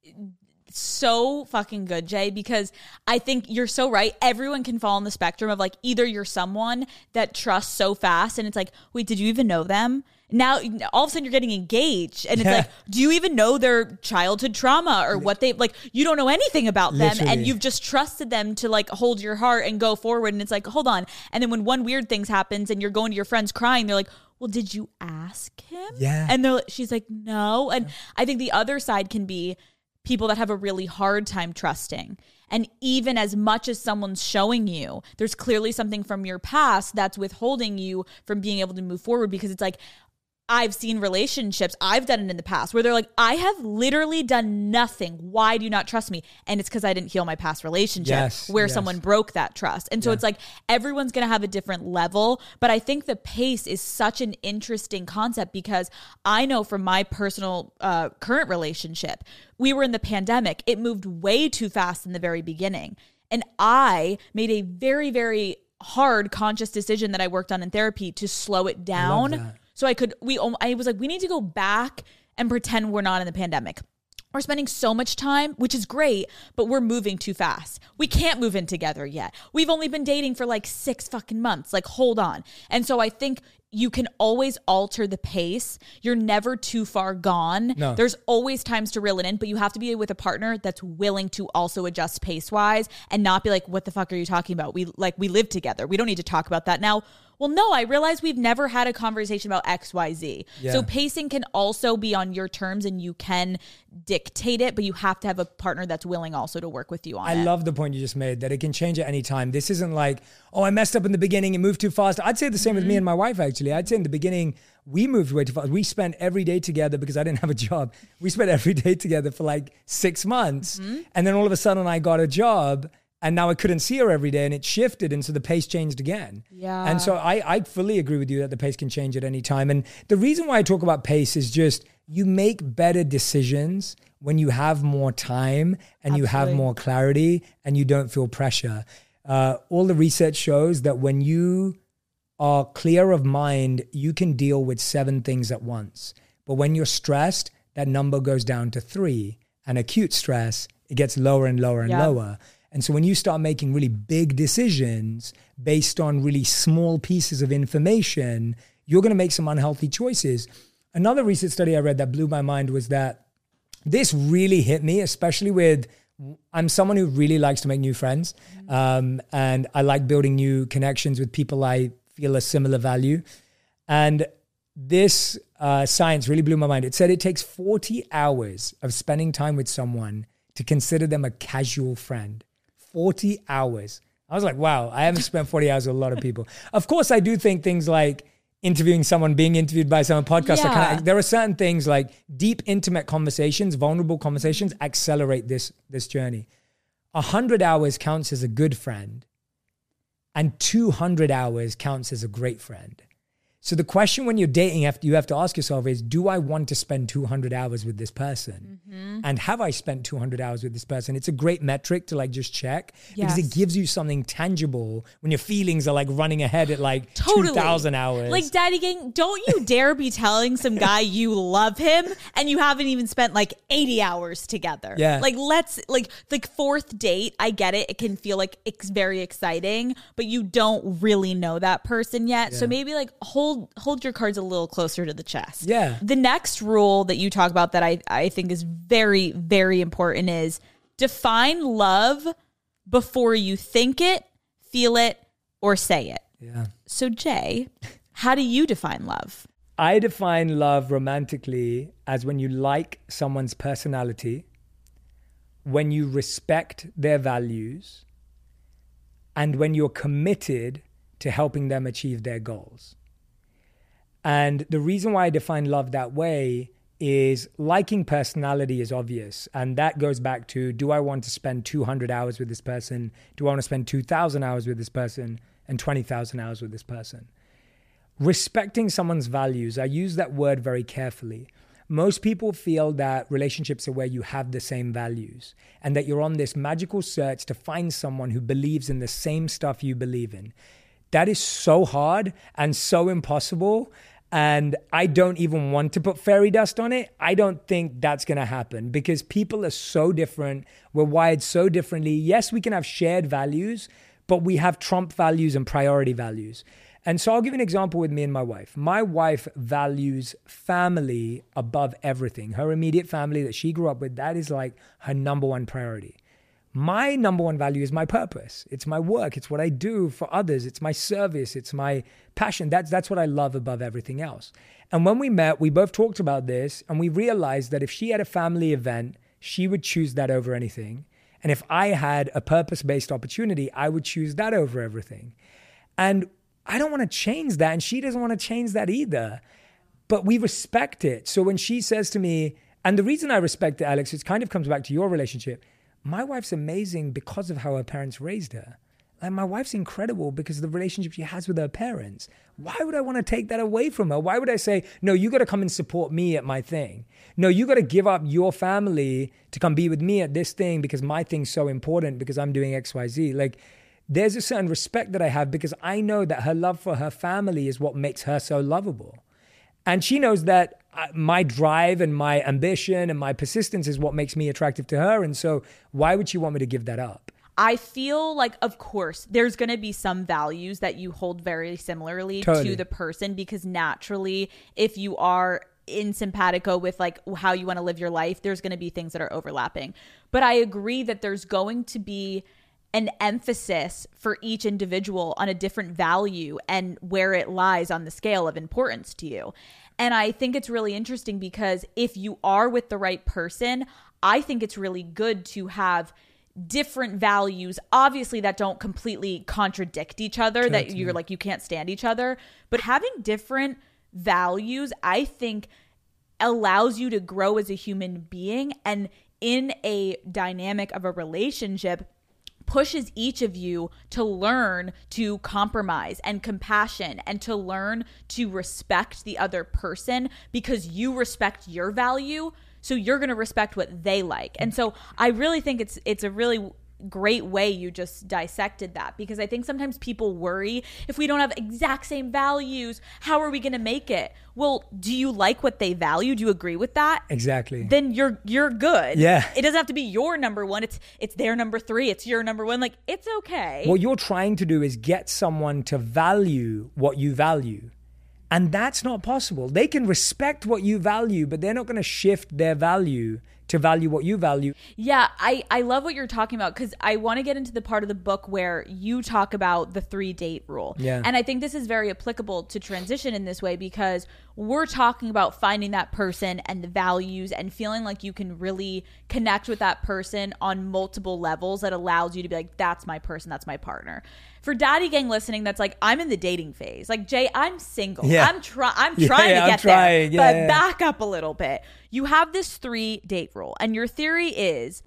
so fucking good, Jay, because I think you're so right. Everyone can fall on the spectrum of like, either you're someone that trusts so fast and it's like, wait, did you even know them? Now, all of a sudden you're getting engaged and it's like, do you even know their childhood trauma or what they, like, you don't know anything about them. Literally. And you've just trusted them to like hold your heart and go forward. And it's like, hold on. And then when one weird thing happens and you're going to your friends crying, they're like, well, did you ask him?
Yeah.
And she's like, no. And I think the other side can be people that have a really hard time trusting. And even as much as someone's showing you, there's clearly something from your past that's withholding you from being able to move forward, because it's like, I've seen relationships, I've done it in the past, where they're like, I have literally done nothing. Why do you not trust me? And it's because I didn't heal my past relationship where someone broke that trust. And so it's like, everyone's going to have a different level. But I think the pace is such an interesting concept, because I know from my personal current relationship, we were in the pandemic. It moved way too fast in the very beginning. And I made a very, very hard conscious decision that I worked on in therapy to slow it down. So I was like, we need to go back and pretend we're not in the pandemic. We're spending so much time, which is great, but we're moving too fast. We can't move in together yet. We've only been dating for like 6 fucking months. Like, hold on. And so I think you can always alter the pace. You're never too far gone. No. There's always times to reel it in, but you have to be with a partner that's willing to also adjust pace-wise and not be like, what the fuck are you talking about? We live together. We don't need to talk about that now. Well, no, I realize we've never had a conversation about XYZ. Yeah. So pacing can also be on your terms and you can dictate it, but you have to have a partner that's willing also to work with you on it.
I love the point you just made, that it can change at any time. This isn't like, oh, I messed up in the beginning and moved too fast. I'd say the same with me and my wife, actually. I'd say in the beginning, we moved way too fast. We spent every day together because I didn't have a job. We spent every day together for like 6 months. And then all of a sudden I got a job. And now I couldn't see her every day, and it shifted, and so the pace changed again. Yeah. And so I fully agree with you that the pace can change at any time. And the reason why I talk about pace is just you make better decisions when you have more time and you have more clarity and you don't feel pressure. All the research shows that when you are clear of mind, you can deal with 7 things at once. But when you're stressed, that number goes down to 3. And acute stress, it gets lower and lower and lower. And so when you start making really big decisions based on really small pieces of information, you're going to make some unhealthy choices. Another recent study I read that blew my mind was that this really hit me, especially with, I'm someone who really likes to make new friends. And I like building new connections with people I feel a similar value. And this science really blew my mind. It said it takes 40 hours of spending time with someone to consider them a casual friend. 40 hours. I was like, wow, I haven't spent 40 hours with a lot of people. Of course, I do think things like interviewing someone, being interviewed by someone, podcasts are kind of, there are certain things like deep, intimate conversations, vulnerable conversations accelerate this journey. 100 hours counts as a good friend, and 200 hours counts as a great friend. So the question when you're dating, you have to ask yourself is, do I want to spend 200 hours with this person? And have I spent 200 hours with this person? It's a great metric to like just check because it gives you something tangible when your feelings are like running ahead at like 2,000 hours.
Like, Daddy Gang, don't you dare be telling some guy you love him and you haven't even spent like 80 hours together.
Yeah.
Like, the fourth date, I get it. It can feel like it's very exciting, but you don't really know that person yet. So maybe like hold your cards a little closer to the chest.
Yeah.
The next rule that you talk about that I think is very, very important is define love before you think it, feel it, or say it.
Yeah.
So Jay, how do you define love?
I define love romantically as when you like someone's personality, when you respect their values, and when you're committed to helping them achieve their goals. And the reason why I define love that way is liking personality is obvious. And that goes back to, do I want to spend 200 hours with this person? Do I want to spend 2,000 hours with this person and 20,000 hours with this person? Respecting someone's values, I use that word very carefully. Most people feel that relationships are where you have the same values and that you're on this magical search to find someone who believes in the same stuff you believe in. That is so hard and so impossible. And I don't even want to put fairy dust on it. I don't think that's going to happen because people are so different. We're wired so differently. Yes, we can have shared values, but we have trump values and priority values. And so I'll give you an example with me and my wife. My wife values family above everything. Her immediate family that she grew up with, that is like her number one priority. My number one value is my purpose. It's my work. It's what I do for others. It's my service. It's my passion. That's what I love above everything else. And when we met, we both talked about this and we realized that if she had a family event, she would choose that over anything. And if I had a purpose-based opportunity, I would choose that over everything. And I don't want to change that. And she doesn't want to change that either. But we respect it. So when she says to me, and the reason I respect it, Alex, it kind of comes back to your relationship. My wife's amazing because of how her parents raised her. Like, my wife's incredible because of the relationship she has with her parents. Why would I want to take that away from her? Why would I say, no, you got to come and support me at my thing? No, you got to give up your family to come be with me at this thing because my thing's so important because I'm doing X, Y, Z. Like, there's a certain respect that I have because I know that her love for her family is what makes her so lovable. And she knows that my drive and my ambition and my persistence is what makes me attractive to her. And so why would she want me to give that up?
I feel like, of course, there's going to be some values that you hold very similarly to the person because naturally, if you are in simpatico with like how you want to live your life, there's going to be things that are overlapping. But I agree that there's going to be an emphasis for each individual on a different value and where it lies on the scale of importance to you. And I think it's really interesting because if you are with the right person, I think it's really good to have different values, obviously, that don't completely contradict each other, that you're like, you can't stand each other. But having different values, I think, allows you to grow as a human being. And in a dynamic of a relationship, pushes each of you to learn to compromise and compassion and to learn to respect the other person because you respect your value. So you're going to respect what they like. And so I really think it's a really great way you just dissected that, because I think sometimes people worry, if we don't have exact same values, how are we going to make it? Well, do you like what they value? Do you agree with that?
Exactly.
Then you're good.
Yeah.
It doesn't have to be your number one. It's their number three. It's your number one. Like, it's okay.
What you're trying to do is get someone to value what you value. And that's not possible. They can respect what you value, but they're not going to shift their value to value what you value.
Yeah, I love what you're talking about, because I want to get into the part of the book where you talk about the 3-date rule.
Yeah.
And I think this is very applicable to transition in this way, because we're talking about finding that person and the values and feeling like you can really connect with that person on multiple levels that allows you to be like, that's my person, that's my partner. For Daddy Gang listening, that's like, I'm in the dating phase. Like, Jay, I'm single.
Yeah.
I'm trying to get there.
Yeah,
but back up a little bit. You have this 3-date rule, and your theory is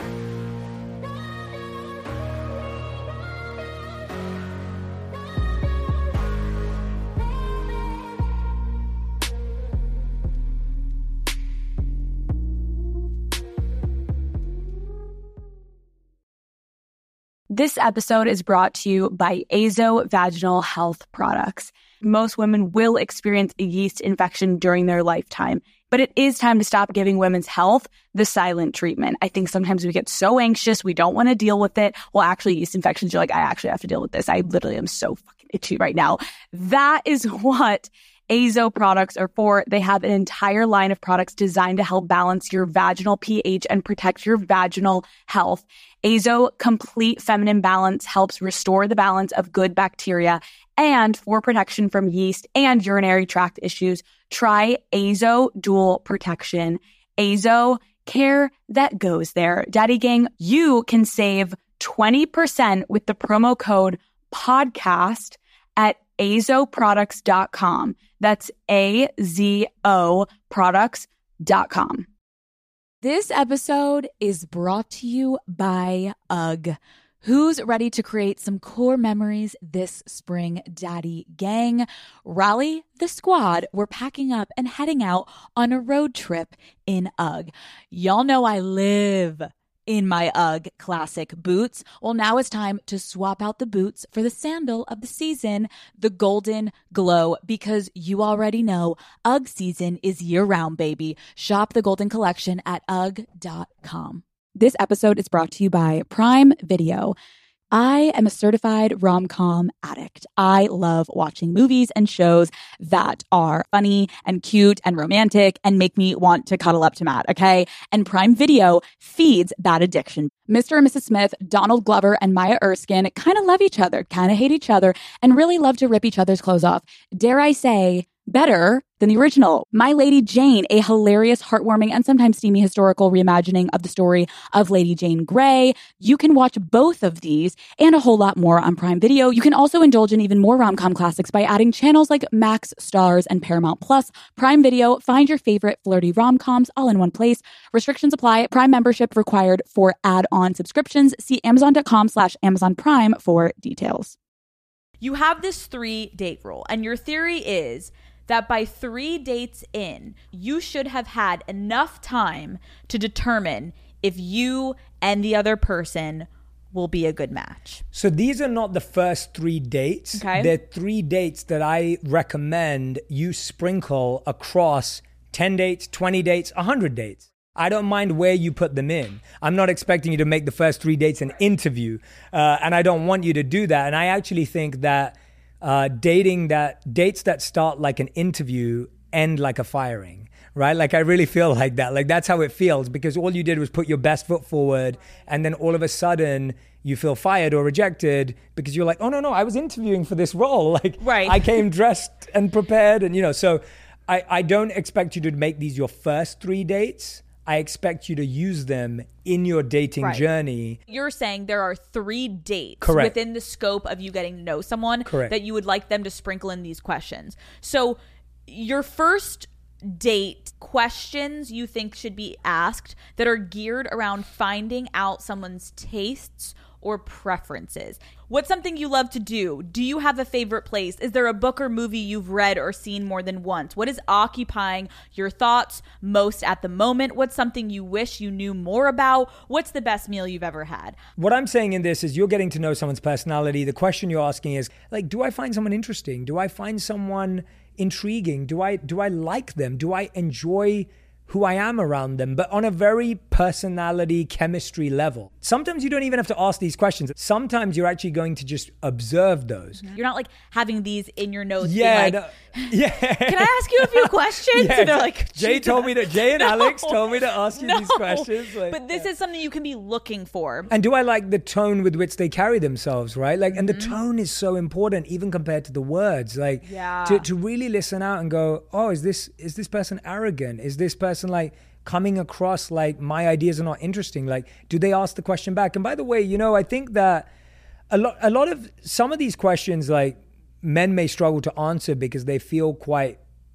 This episode is brought to you by Azo Vaginal Health Products. Most women will experience a yeast infection during their lifetime, but it is time to stop giving women's health the silent treatment. I think sometimes we get so anxious, we don't want to deal with it. Well, actually, yeast infections, you're like, I actually have to deal with this. I literally am so fucking itchy right now. That is what Azo products are for. They have an entire line of products designed to help balance your vaginal pH and protect your vaginal health. Azo Complete Feminine Balance helps restore the balance of good bacteria, and for protection from yeast and urinary tract issues, try Azo Dual Protection. Azo, care that goes there. Daddy Gang, you can save 20% with the promo code podcast at azoproducts.com. That's AZO products.com. This episode is brought to you by UGG. Who's ready to create some core memories this spring, Daddy Gang? Rally the squad. We're packing up and heading out on a road trip in UGG. Y'all know I live in my UGG classic boots. Well, now it's time to swap out the boots for the sandal of the season, the Golden Glow, because you already know UGG season is year-round, baby. Shop the Golden Collection at UGG.com. This episode is brought to you by Prime Video. I am a certified rom-com addict. I love watching movies and shows that are funny and cute and romantic and make me want to cuddle up to Matt, okay? And Prime Video feeds that addiction. Mr. and Mrs. Smith, Donald Glover, and Maya Erskine kind of love each other, kind of hate each other, and really love to rip each other's clothes off. Dare I say, better than the original. My Lady Jane, a hilarious, heartwarming, and sometimes steamy historical reimagining of the story of Lady Jane Grey. You can watch both of these and a whole lot more on Prime Video. You can also indulge in even more rom-com classics by adding channels like Max, Stars, and Paramount Plus. Prime Video, find your favorite flirty rom-coms all in one place. Restrictions apply. Prime membership required for add-on subscriptions. See Amazon.com/Amazon Prime for details.
you have this 3-date rule, and your theory is that by 3 dates in, you should have had enough time to determine if you and the other person will be a good match.
So these are not the first 3 dates.
Okay.
They're 3 dates that I recommend you sprinkle across 10 dates, 20 dates, 100 dates. I don't mind where you put them in. I'm not expecting you to make the first 3 dates an interview, and I don't want you to do that. And I actually think that dates that start like an interview end like a firing, right? Like I really feel like that. Like that's how it feels, because all you did was put your best foot forward, and then all of a sudden you feel fired or rejected because you're like, oh no, I was interviewing for this role. Like
right.
I came dressed and prepared, and so I don't expect you to make these your first 3 dates. I expect you to use them in your dating journey.
You're saying there are 3 dates
Correct.
within the scope of you getting to know someone
Correct.
that you would like them to sprinkle in these questions. So your first date questions you think should be asked that are geared around finding out someone's tastes or preferences. What's something you love to do? Do you have a favorite place? Is there a book or movie you've read or seen more than once? What is occupying your thoughts most at the moment? What's something you wish you knew more about? What's the best meal you've ever had?
What I'm saying in this is you're getting to know someone's personality. The question you're asking is like, do I find someone interesting? Do I find someone intriguing? Do I like them? Do I enjoy who I am around them, but on a very personality, chemistry level? Sometimes you don't even have to ask these questions. Sometimes you're actually going to just observe those.
You're not like having these in your notes.
Yeah.
Being like, can I ask you a few questions?
Yeah,
and they're like,
Jay and Alex told me to ask you these questions. Like,
but this is something you can be looking for.
And do I like the tone with which they carry themselves, right? Like, and the tone is so important, even compared to the words. Like, to really listen out and go, oh, is this person arrogant? Is this person like coming across like my ideas are not interesting? Like, do they ask the question back? And by the way, I think that a lot of some of these questions, like, men may struggle to answer because they feel quite,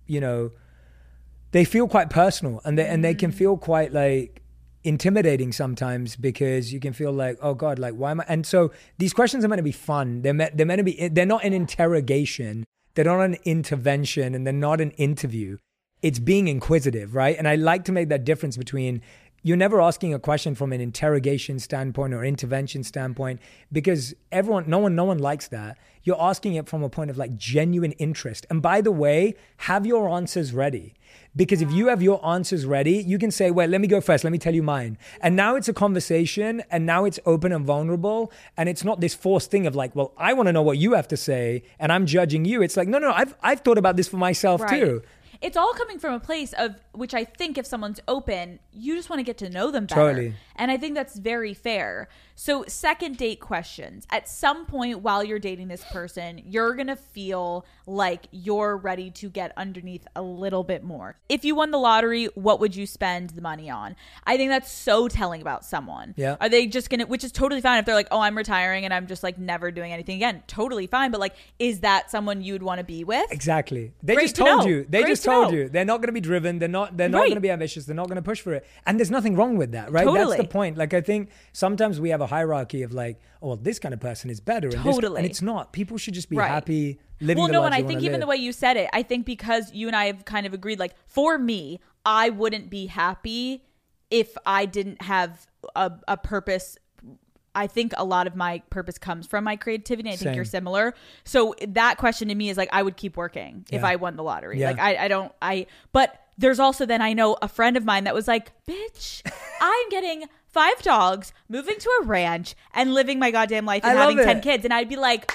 they feel quite personal, and they can feel quite like intimidating sometimes, because you can feel like, oh God, like, why am I? And so these questions are meant to be fun. They're meant to be, they're not an interrogation. They're not an intervention, and they're not an interview. It's being inquisitive, right? And I like to make that difference between, you're never asking a question from an interrogation standpoint or intervention standpoint, because no one likes that. You're asking it from a point of like genuine interest. And by the way, have your answers ready. Because if you have your answers ready, you can say, well, let me go first. Let me tell you mine. And now it's a conversation, and now it's open and vulnerable. And it's not this forced thing of like, well, I want to know what you have to say and I'm judging you. It's like, no, I've thought about this for myself too.
It's all coming from a place of which I think if someone's open, you just want to get to know them better.
Totally.
And I think that's very fair. So second date questions. At some point while you're dating this person, you're going to feel like you're ready to get underneath a little bit more. If you won the lottery, what would you spend the money on? I think that's so telling about someone.
Yeah.
Are they just going to, which is totally fine if they're like, oh, I'm retiring and I'm just like never doing anything again. Totally fine. But like, is that someone you'd want to be with?
Exactly. They
Great
just
to
told
know.
you. They
Great
just
to
told
know.
you. They're not going to be driven. They're not going to be ambitious. They're not going to push for it. And there's nothing wrong with that, right?
Totally.
That's the point. Like, I think sometimes we have a hierarchy of like, oh, well, this kind of person is better.
Totally.
And it's not. People should just be happy living
well,
the
no,
lives
and I
they
think
wanna
even
live.
the way you said it, I think because you and I have kind of agreed, like, for me, I wouldn't be happy if I didn't have a purpose. I think a lot of my purpose comes from my creativity. I think you're similar. So that question to me is like, I would keep working if I won the lottery.
Yeah.
Like but there's also then I know a friend of mine that was like, bitch, I'm getting 5 dogs, moving to a ranch and living my goddamn life and having 10 kids. And I'd be like,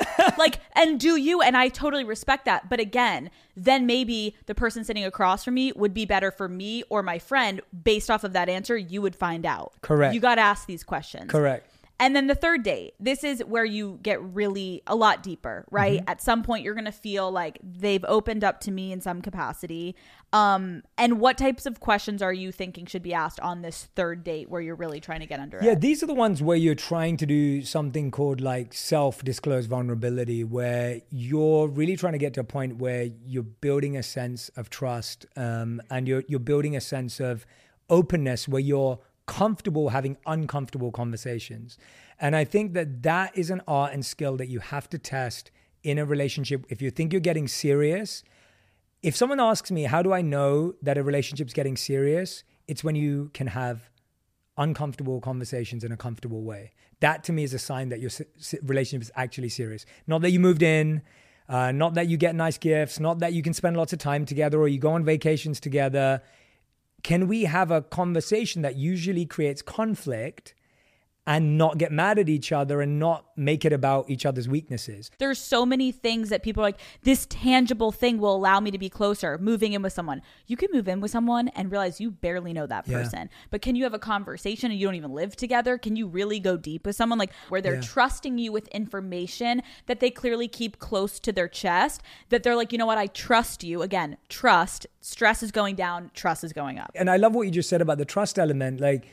and do you? And I totally respect that. But again, then maybe the person sitting across from me would be better for me or my friend based off of that answer. You would find out.
Correct.
You got to ask these questions.
Correct.
And then the third date, this is where you get really a lot deeper, right? At some point, you're going to feel like they've opened up to me in some capacity. And what types of questions are you thinking should be asked on this third date where you're really trying to get under it?
Yeah, these are the ones where you're trying to do something called like self-disclosed vulnerability, where you're really trying to get to a point where you're building a sense of trust, and you're building a sense of openness where you're comfortable having uncomfortable conversations. And I think that is an art and skill that you have to test in a relationship. If you think you're getting serious, if someone asks me, how do I know that a relationship's getting serious? It's when you can have uncomfortable conversations in a comfortable way. That to me is a sign that your relationship is actually serious. Not that you moved in, not that you get nice gifts, not that you can spend lots of time together or you go on vacations together. Can we have a conversation that usually creates conflict and not get mad at each other and not make it about each other's weaknesses?
There's so many things that people are like, this tangible thing will allow me to be closer. Moving in with someone. You can move in with someone and realize you barely know that person. But can you have a conversation and you don't even live together? Can you really go deep with someone, like where they're trusting you with information that they clearly keep close to their chest, that they're like, you know what, I trust you. Again, trust. Stress is going down, trust is going up.
And I love what you just said about the trust element. Like,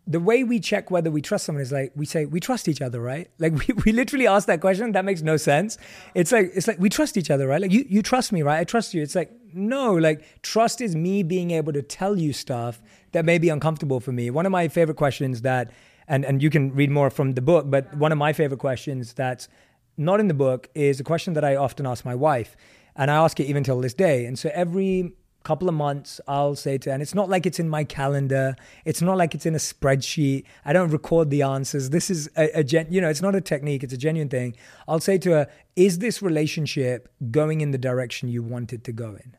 the way we check whether we trust someone is like, we say, we trust each other, right? Like we literally ask that question. That makes no sense. It's like, we trust each other, right? Like you trust me, right? I trust you. It's like, no, like trust is me being able to tell you stuff that may be uncomfortable for me. One of my favorite questions that, and you can read more from the book, but one of my favorite questions that's not in the book is a question that I often ask my wife. And I ask it even till this day. And so every couple of months, I'll say to her, and it's not like it's in my calendar. It's not like it's in a spreadsheet. I don't record the answers. This is it's not a technique. It's a genuine thing. I'll say to her, is this relationship going in the direction you want it to go in?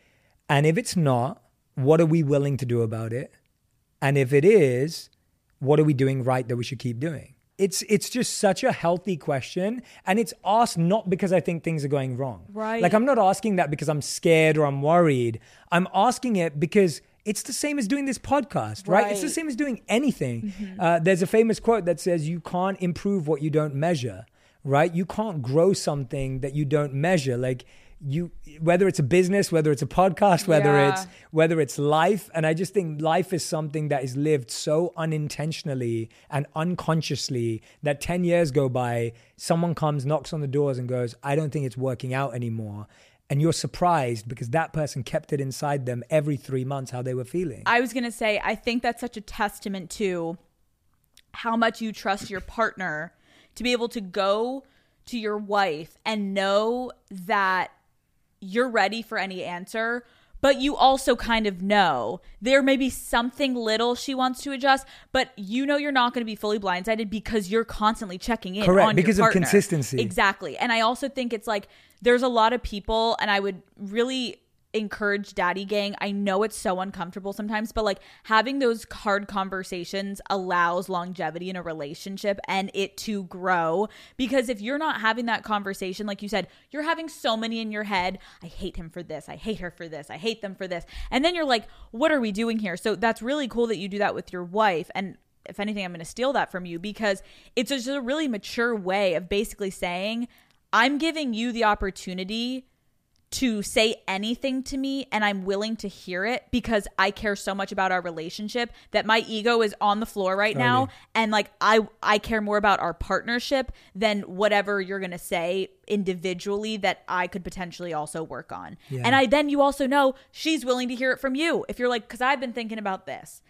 And if it's not, what are we willing to do about it? And if it is, what are we doing right that we should keep doing? It's just such a healthy question. And it's asked not because I think things are going wrong.
Right.
Like I'm not asking that because I'm scared or I'm worried. I'm asking it because it's the same as doing this podcast, right? It's the same as doing anything. Mm-hmm. There's a famous quote that says, you can't improve what you don't measure, right? You can't grow something that you don't measure. Like whether it's a business, whether it's a podcast, whether it's life. And I just think life is something that is lived so unintentionally and unconsciously that 10 years go by, someone comes, knocks on the doors and goes, I don't think it's working out anymore. And you're surprised because that person kept it inside them every 3 months how they were feeling.
I was going to say, I think that's such a testament to how much you trust your partner to be able to go to your wife and know that you're ready for any answer, but you also kind of know there may be something little she wants to adjust, but you know you're not going to be fully blindsided because you're constantly checking in.
Correct,
on
because
your
of
partner.
consistency.
Exactly. And I also think it's like there's a lot of people, and I would really encourage Daddy Gang. I know it's so uncomfortable sometimes, but like having those hard conversations allows longevity in a relationship and it to grow. Because if you're not having that conversation, like you said, you're having so many in your head. I hate him for this. I hate her for this. I hate them for this. And then you're like, what are we doing here? So that's really cool that you do that with your wife. And if anything, I'm going to steal that from you because it's just a really mature way of basically saying, I'm giving you the opportunity to say anything to me and I'm willing to hear it because I care so much about our relationship that my ego is on the floor right now. And like, I care more about our partnership than whatever you're going to say individually that I could potentially also work on. Yeah. And then you also know she's willing to hear it from you. If you're like, cause I've been thinking about this.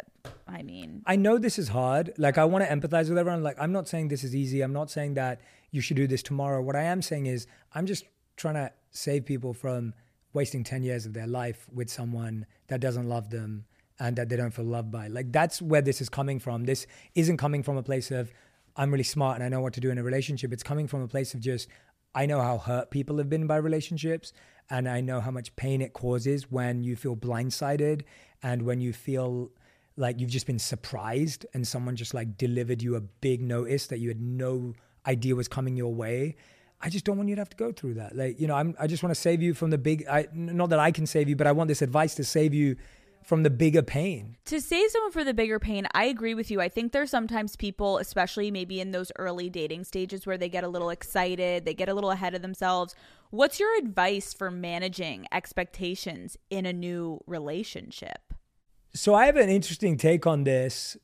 I mean,
I know this is hard. Like I want to empathize with everyone. Like I'm not saying this is easy. I'm not saying that you should do this tomorrow. What I am saying is I'm just trying to save people from wasting 10 years of their life with someone that doesn't love them and that they don't feel loved by. Like that's where this is coming from. This isn't coming from a place of I'm really smart and I know what to do in a relationship. It's coming from a place of just I know how hurt people have been by relationships and I know how much pain it causes when you feel blindsided and when you feel like you've just been surprised and someone just like delivered you a big notice that you had no idea was coming your way. I just don't want you to have to go through that. Like, you know, I just want to save you from the big, not that I can save you, but I want this advice to save you from the bigger pain.
To save someone for the bigger pain, I agree with you. I think there's sometimes people, especially maybe in those early dating stages where they get a little excited, they get a little ahead of themselves. What's your advice for managing expectations in a new relationship?
So I have an interesting take on this.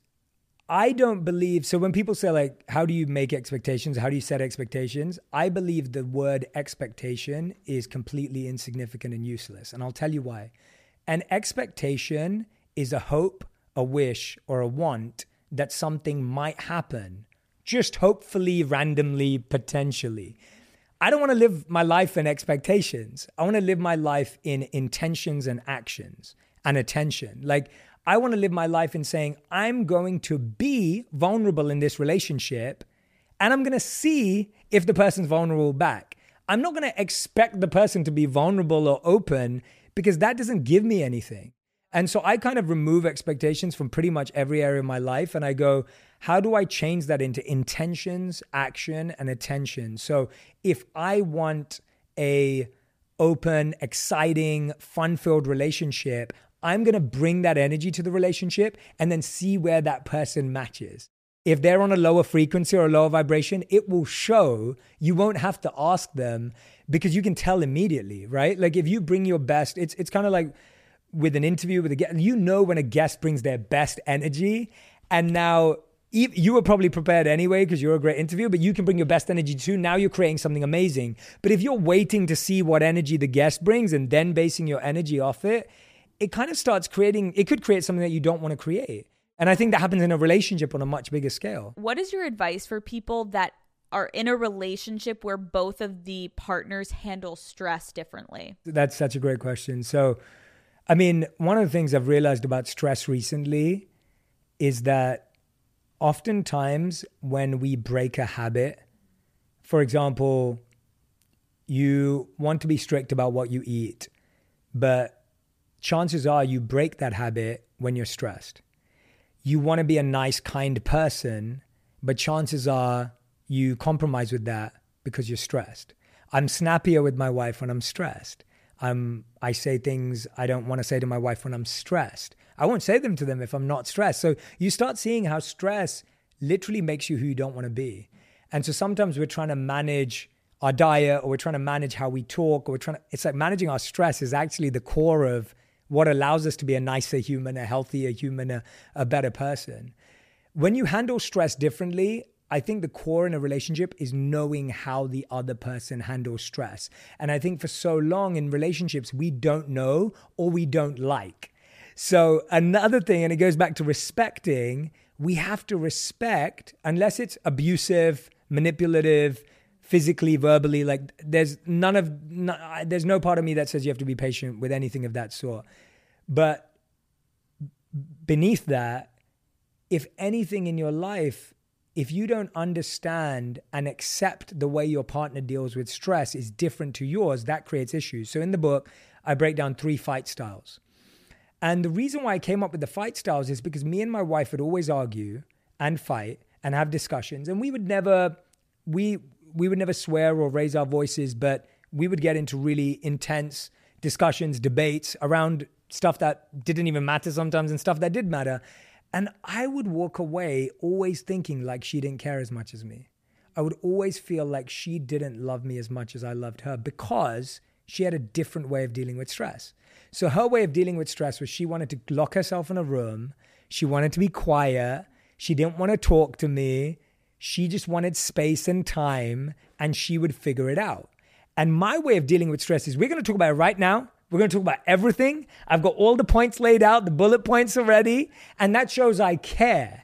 I don't believe, so when people say like, how do you make expectations? How do you set expectations? I believe the word expectation is completely insignificant and useless. And I'll tell you why. An expectation is a hope, a wish, or a want that something might happen. Just hopefully, randomly, potentially. I don't want to live my life in expectations. I want to live my life in intentions and actions and attention. Like, I want to live my life in saying, I'm going to be vulnerable in this relationship and I'm going to see if the person's vulnerable back. I'm not going to expect the person to be vulnerable or open because that doesn't give me anything. And so I kind of remove expectations from pretty much every area of my life. And I go, how do I change that into intentions, action, and attention? So if I want a open, exciting, fun-filled relationship, I'm going to bring that energy to the relationship and then see where that person matches. If they're on a lower frequency or a lower vibration, it will show. You won't have to ask them because you can tell immediately, right? Like if you bring your best, it's kind of like with an interview with a guest, you know when a guest brings their best energy And now you were probably prepared anyway because you're a great interviewer, but you can bring your best energy too. Now you're creating something amazing. But if you're waiting to see what energy the guest brings and then basing your energy off it, it kind of starts creating, it could create something that you don't want to create. And I think that happens in a relationship on a much bigger scale.
What is your advice for people that are in a relationship where both of the partners handle stress differently?
That's such a great question. So, I mean, one of the things I've realized about stress recently is that oftentimes when we break a habit, for example, you want to be strict about what you eat, but chances are you break that habit when you're stressed. You want to be a nice, kind person, but chances are you compromise with that because you're stressed. I'm snappier with my wife when I'm stressed. I say things I don't want to say to my wife when I'm stressed. I won't say them to them if I'm not stressed. So you start seeing how stress literally makes you who you don't want to be. And so sometimes we're trying to manage our diet, or we're trying to manage how we talk, or it's like managing our stress is actually the core of what allows us to be a nicer human, a healthier human, a better person. When you handle stress differently, I think the core in a relationship is knowing how the other person handles stress. And I think for so long in relationships, we don't know or we don't like. So another thing, and it goes back to respecting, we have to respect, unless it's abusive, manipulative, physically, verbally, like there's no part of me that says you have to be patient with anything of that sort. But beneath that, if anything in your life, if you don't understand and accept the way your partner deals with stress is different to yours, that creates issues. So in the book, I break down 3 fight styles. And the reason why I came up with the fight styles is because me and my wife would always argue and fight and have discussions. And we would never swear or raise our voices, but we would get into really intense discussions, debates around stuff that didn't even matter sometimes and stuff that did matter. And I would walk away always thinking like she didn't care as much as me. I would always feel like she didn't love me as much as I loved her because she had a different way of dealing with stress. So her way of dealing with stress was she wanted to lock herself in a room. She wanted to be quiet. She didn't want to talk to me. She just wanted space and time, and she would figure it out. And my way of dealing with stress is we're going to talk about it right now. We're going to talk about everything. I've got all the points laid out, the bullet points are ready, and that shows I care.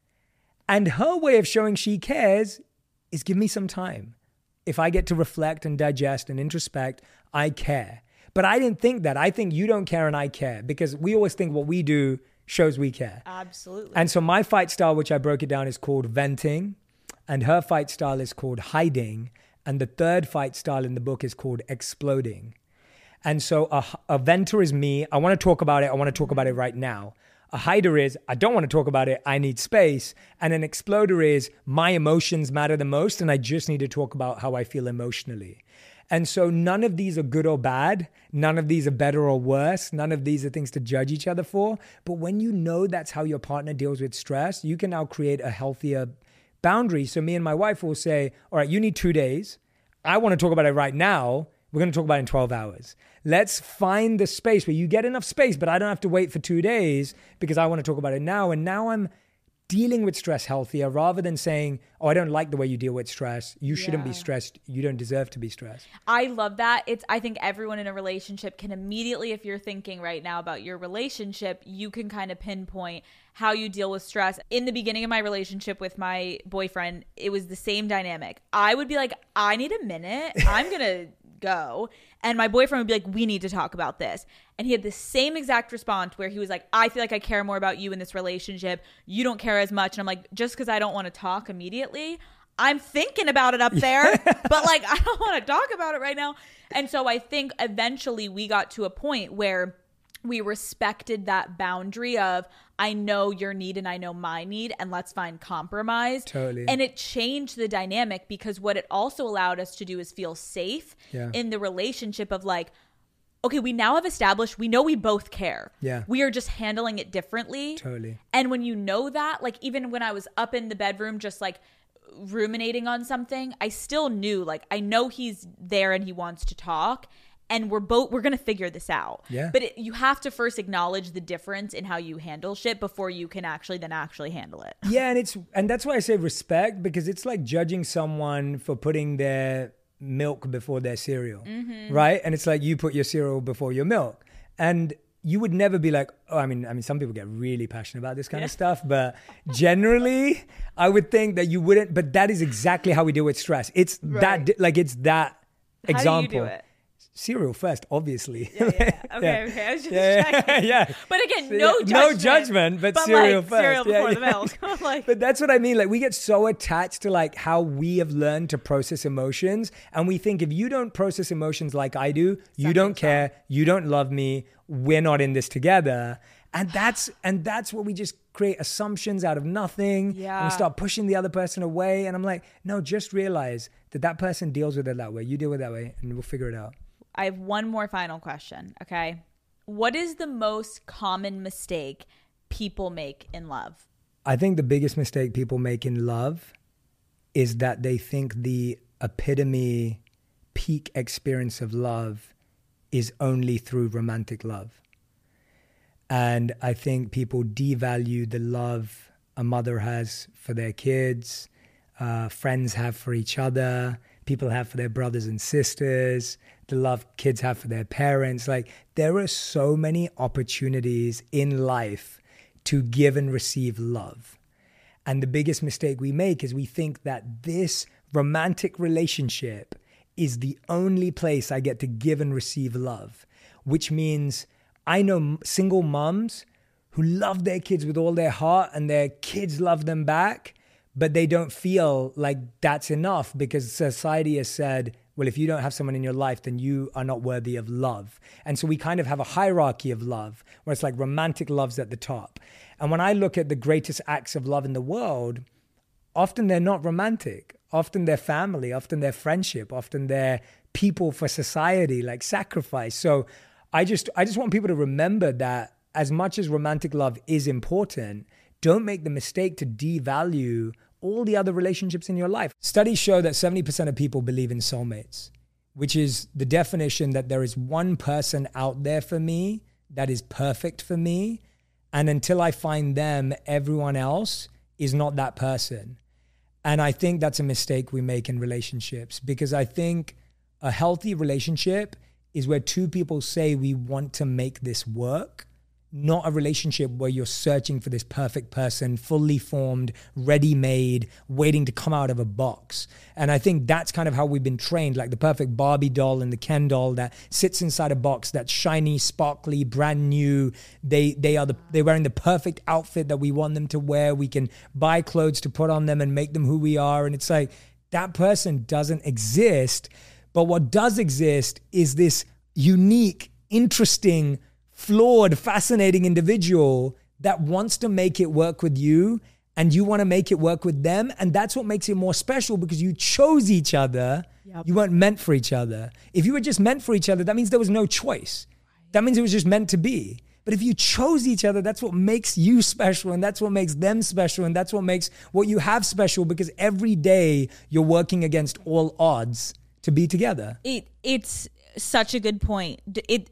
And her way of showing she cares is give me some time. If I get to reflect and digest and introspect, I care. But I didn't think that. I think you don't care and I care, because we always think what we do shows we care.
Absolutely.
And so my fight style, which I broke it down, is called venting, and her fight style is called hiding, and the third fight style in the book is called exploding. And so a venter is me. I want to talk about it. I want to talk about it right now. A hider is, I don't want to talk about it. I need space. And an exploder is, my emotions matter the most, and I just need to talk about how I feel emotionally. And so none of these are good or bad. None of these are better or worse. None of these are things to judge each other for. But when you know that's how your partner deals with stress, you can now create a healthier boundary. So me and my wife will say, all right, you need 2 days. I want to talk about it right now. We're going to talk about it in 12 hours. Let's find the space where you get enough space, but I don't have to wait for 2 days because I want to talk about it now. And now I'm dealing with stress healthier rather than saying, oh, I don't like the way you deal with stress. You shouldn't be stressed. You don't deserve to be stressed.
I love that. I think everyone in a relationship can immediately, if you're thinking right now about your relationship, you can kind of pinpoint how you deal with stress. In the beginning of my relationship with my boyfriend, it was the same dynamic. I would be like, I need a minute. I'm going to go. And my boyfriend would be like, we need to talk about this. And he had the same exact response where he was like, I feel like I care more about you in this relationship. You don't care as much. And I'm like, just because I don't want to talk immediately, I'm thinking about it up there, but like, I don't want to talk about it right now. And so I think eventually we got to a point where we respected that boundary of, I know your need and I know my need, and let's find compromise.
Totally.
And it changed the dynamic, because what it also allowed us to do is feel safe in the relationship of like, okay, we now have established, we know we both care.
Yeah.
We are just handling it differently.
Totally.
And when you know that, like even when I was up in the bedroom, just like ruminating on something, I still knew, like, I know he's there and he wants to talk. and we're going to figure this out.
Yeah.
But you have to first acknowledge the difference in how you handle shit before you can actually handle it.
Yeah, and that's why I say respect, because it's like judging someone for putting their milk before their cereal, right? And it's like you put your cereal before your milk, and you would never be like, oh, I mean, some people get really passionate about this kind of stuff, but generally, I would think that you wouldn't. But that is exactly how we deal with stress. It's that example.
How do you do it?
Cereal first, obviously.
Yeah. Okay. I was just checking.
Yeah.
But again,
no judgment, but cereal first.
Cereal before the milk.
But that's what I mean. Like, we get so attached to like how we have learned to process emotions, and we think if you don't process emotions like I do, you don't care, you don't love me, we're not in this together. And that's what we just create assumptions out of nothing.
Yeah.
And we start pushing the other person away. And I'm like, no, just realize that person deals with it that way. You deal with it that way, and we'll figure it out.
I have one more final question, okay? What is the most common mistake people make in love?
I think the biggest mistake people make in love is that they think the epitome, peak experience of love is only through romantic love. And I think people devalue the love a mother has for their kids, friends have for each other, people have for their brothers and sisters, the love kids have for their parents. Like, there are so many opportunities in life to give and receive love. And the biggest mistake we make is we think that this romantic relationship is the only place I get to give and receive love, which means I know single moms who love their kids with all their heart and their kids love them back, but they don't feel like that's enough because society has said, well, if you don't have someone in your life, then you are not worthy of love. And so we kind of have a hierarchy of love where it's like romantic love's at the top. And when I look at the greatest acts of love in the world, often they're not romantic. Often they're family, often they're friendship, often they're people for society, like sacrifice. So I just want people to remember that as much as romantic love is important, don't make the mistake to devalue all the other relationships in your life. Studies show that 70% of people believe in soulmates, which is the definition that there is one person out there for me that is perfect for me. And until I find them, everyone else is not that person. And I think that's a mistake we make in relationships, because I think a healthy relationship is where two people say we want to make this work, not a relationship where you're searching for this perfect person, fully formed, ready-made, waiting to come out of a box. And I think that's kind of how we've been trained, like the perfect Barbie doll and the Ken doll that sits inside a box that's shiny, sparkly, brand new. They're wearing the perfect outfit that we want them to wear. We can buy clothes to put on them and make them who we are. And it's like, that person doesn't exist. But what does exist is this unique, interesting, flawed, fascinating individual that wants to make it work with you and you want to make it work with them. And that's what makes it more special, because you chose each other. Yep. You weren't meant for each other. If you were just meant for each other, that means there was no choice. That means it was just meant to be. But if you chose each other, that's what makes you special, and that's what makes them special, and that's what makes what you have special, because every day you're working against all odds to be together.
It's such a good point.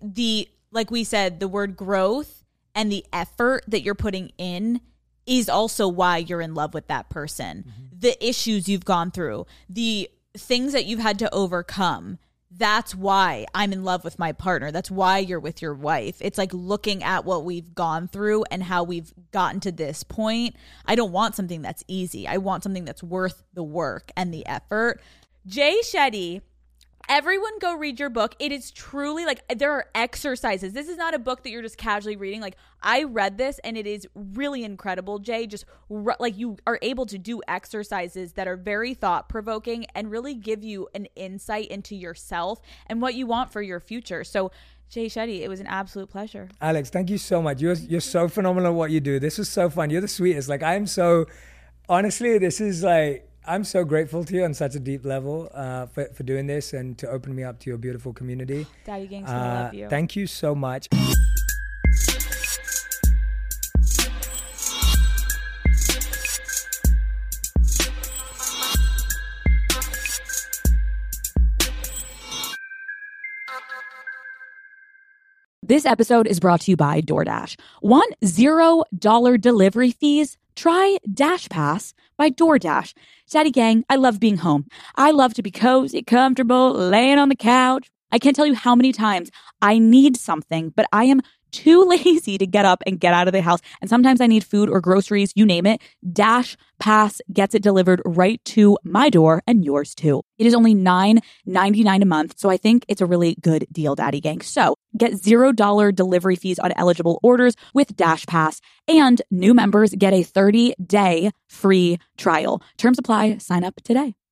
Like we said, the word growth and the effort that you're putting in is also why you're in love with that person. Mm-hmm. The issues you've gone through, the things that you've had to overcome, that's why I'm in love with my partner. That's why you're with your wife. It's like looking at what we've gone through and how we've gotten to this point. I don't want something that's easy. I want something that's worth the work and the effort. Jay Shetty, everyone go read your book. It is truly like, there are exercises. This is not a book that you're just casually reading. Like, I read this and it is really incredible, Jay. Just like, you are able to do exercises that are very thought-provoking and really give you an insight into yourself and what you want for your future. So Jay Shetty, it was an absolute pleasure.
Alex, thank you so much. You're so phenomenal at what you do. This was so fun. You're the sweetest. Like, honestly, this is like, I'm so grateful to you on such a deep level for doing this and to open me up to your beautiful community.
Daddy Gang's gonna love you.
Thank you so much.
This episode is brought to you by DoorDash. Want $0 delivery fees? Try Dash Pass by DoorDash. Daddy Gang, I love being home. I love to be cozy, comfortable, laying on the couch. I can't tell you how many times I need something, but I am too lazy to get up and get out of the house. And sometimes I need food or groceries, you name it. Dash Pass gets it delivered right to my door and yours too. It is only $9.99 a month, so I think it's a really good deal, Daddy Gang. So get $0 delivery fees on eligible orders with Dash Pass, and new members get a 30-day free trial. Terms apply. Sign up today.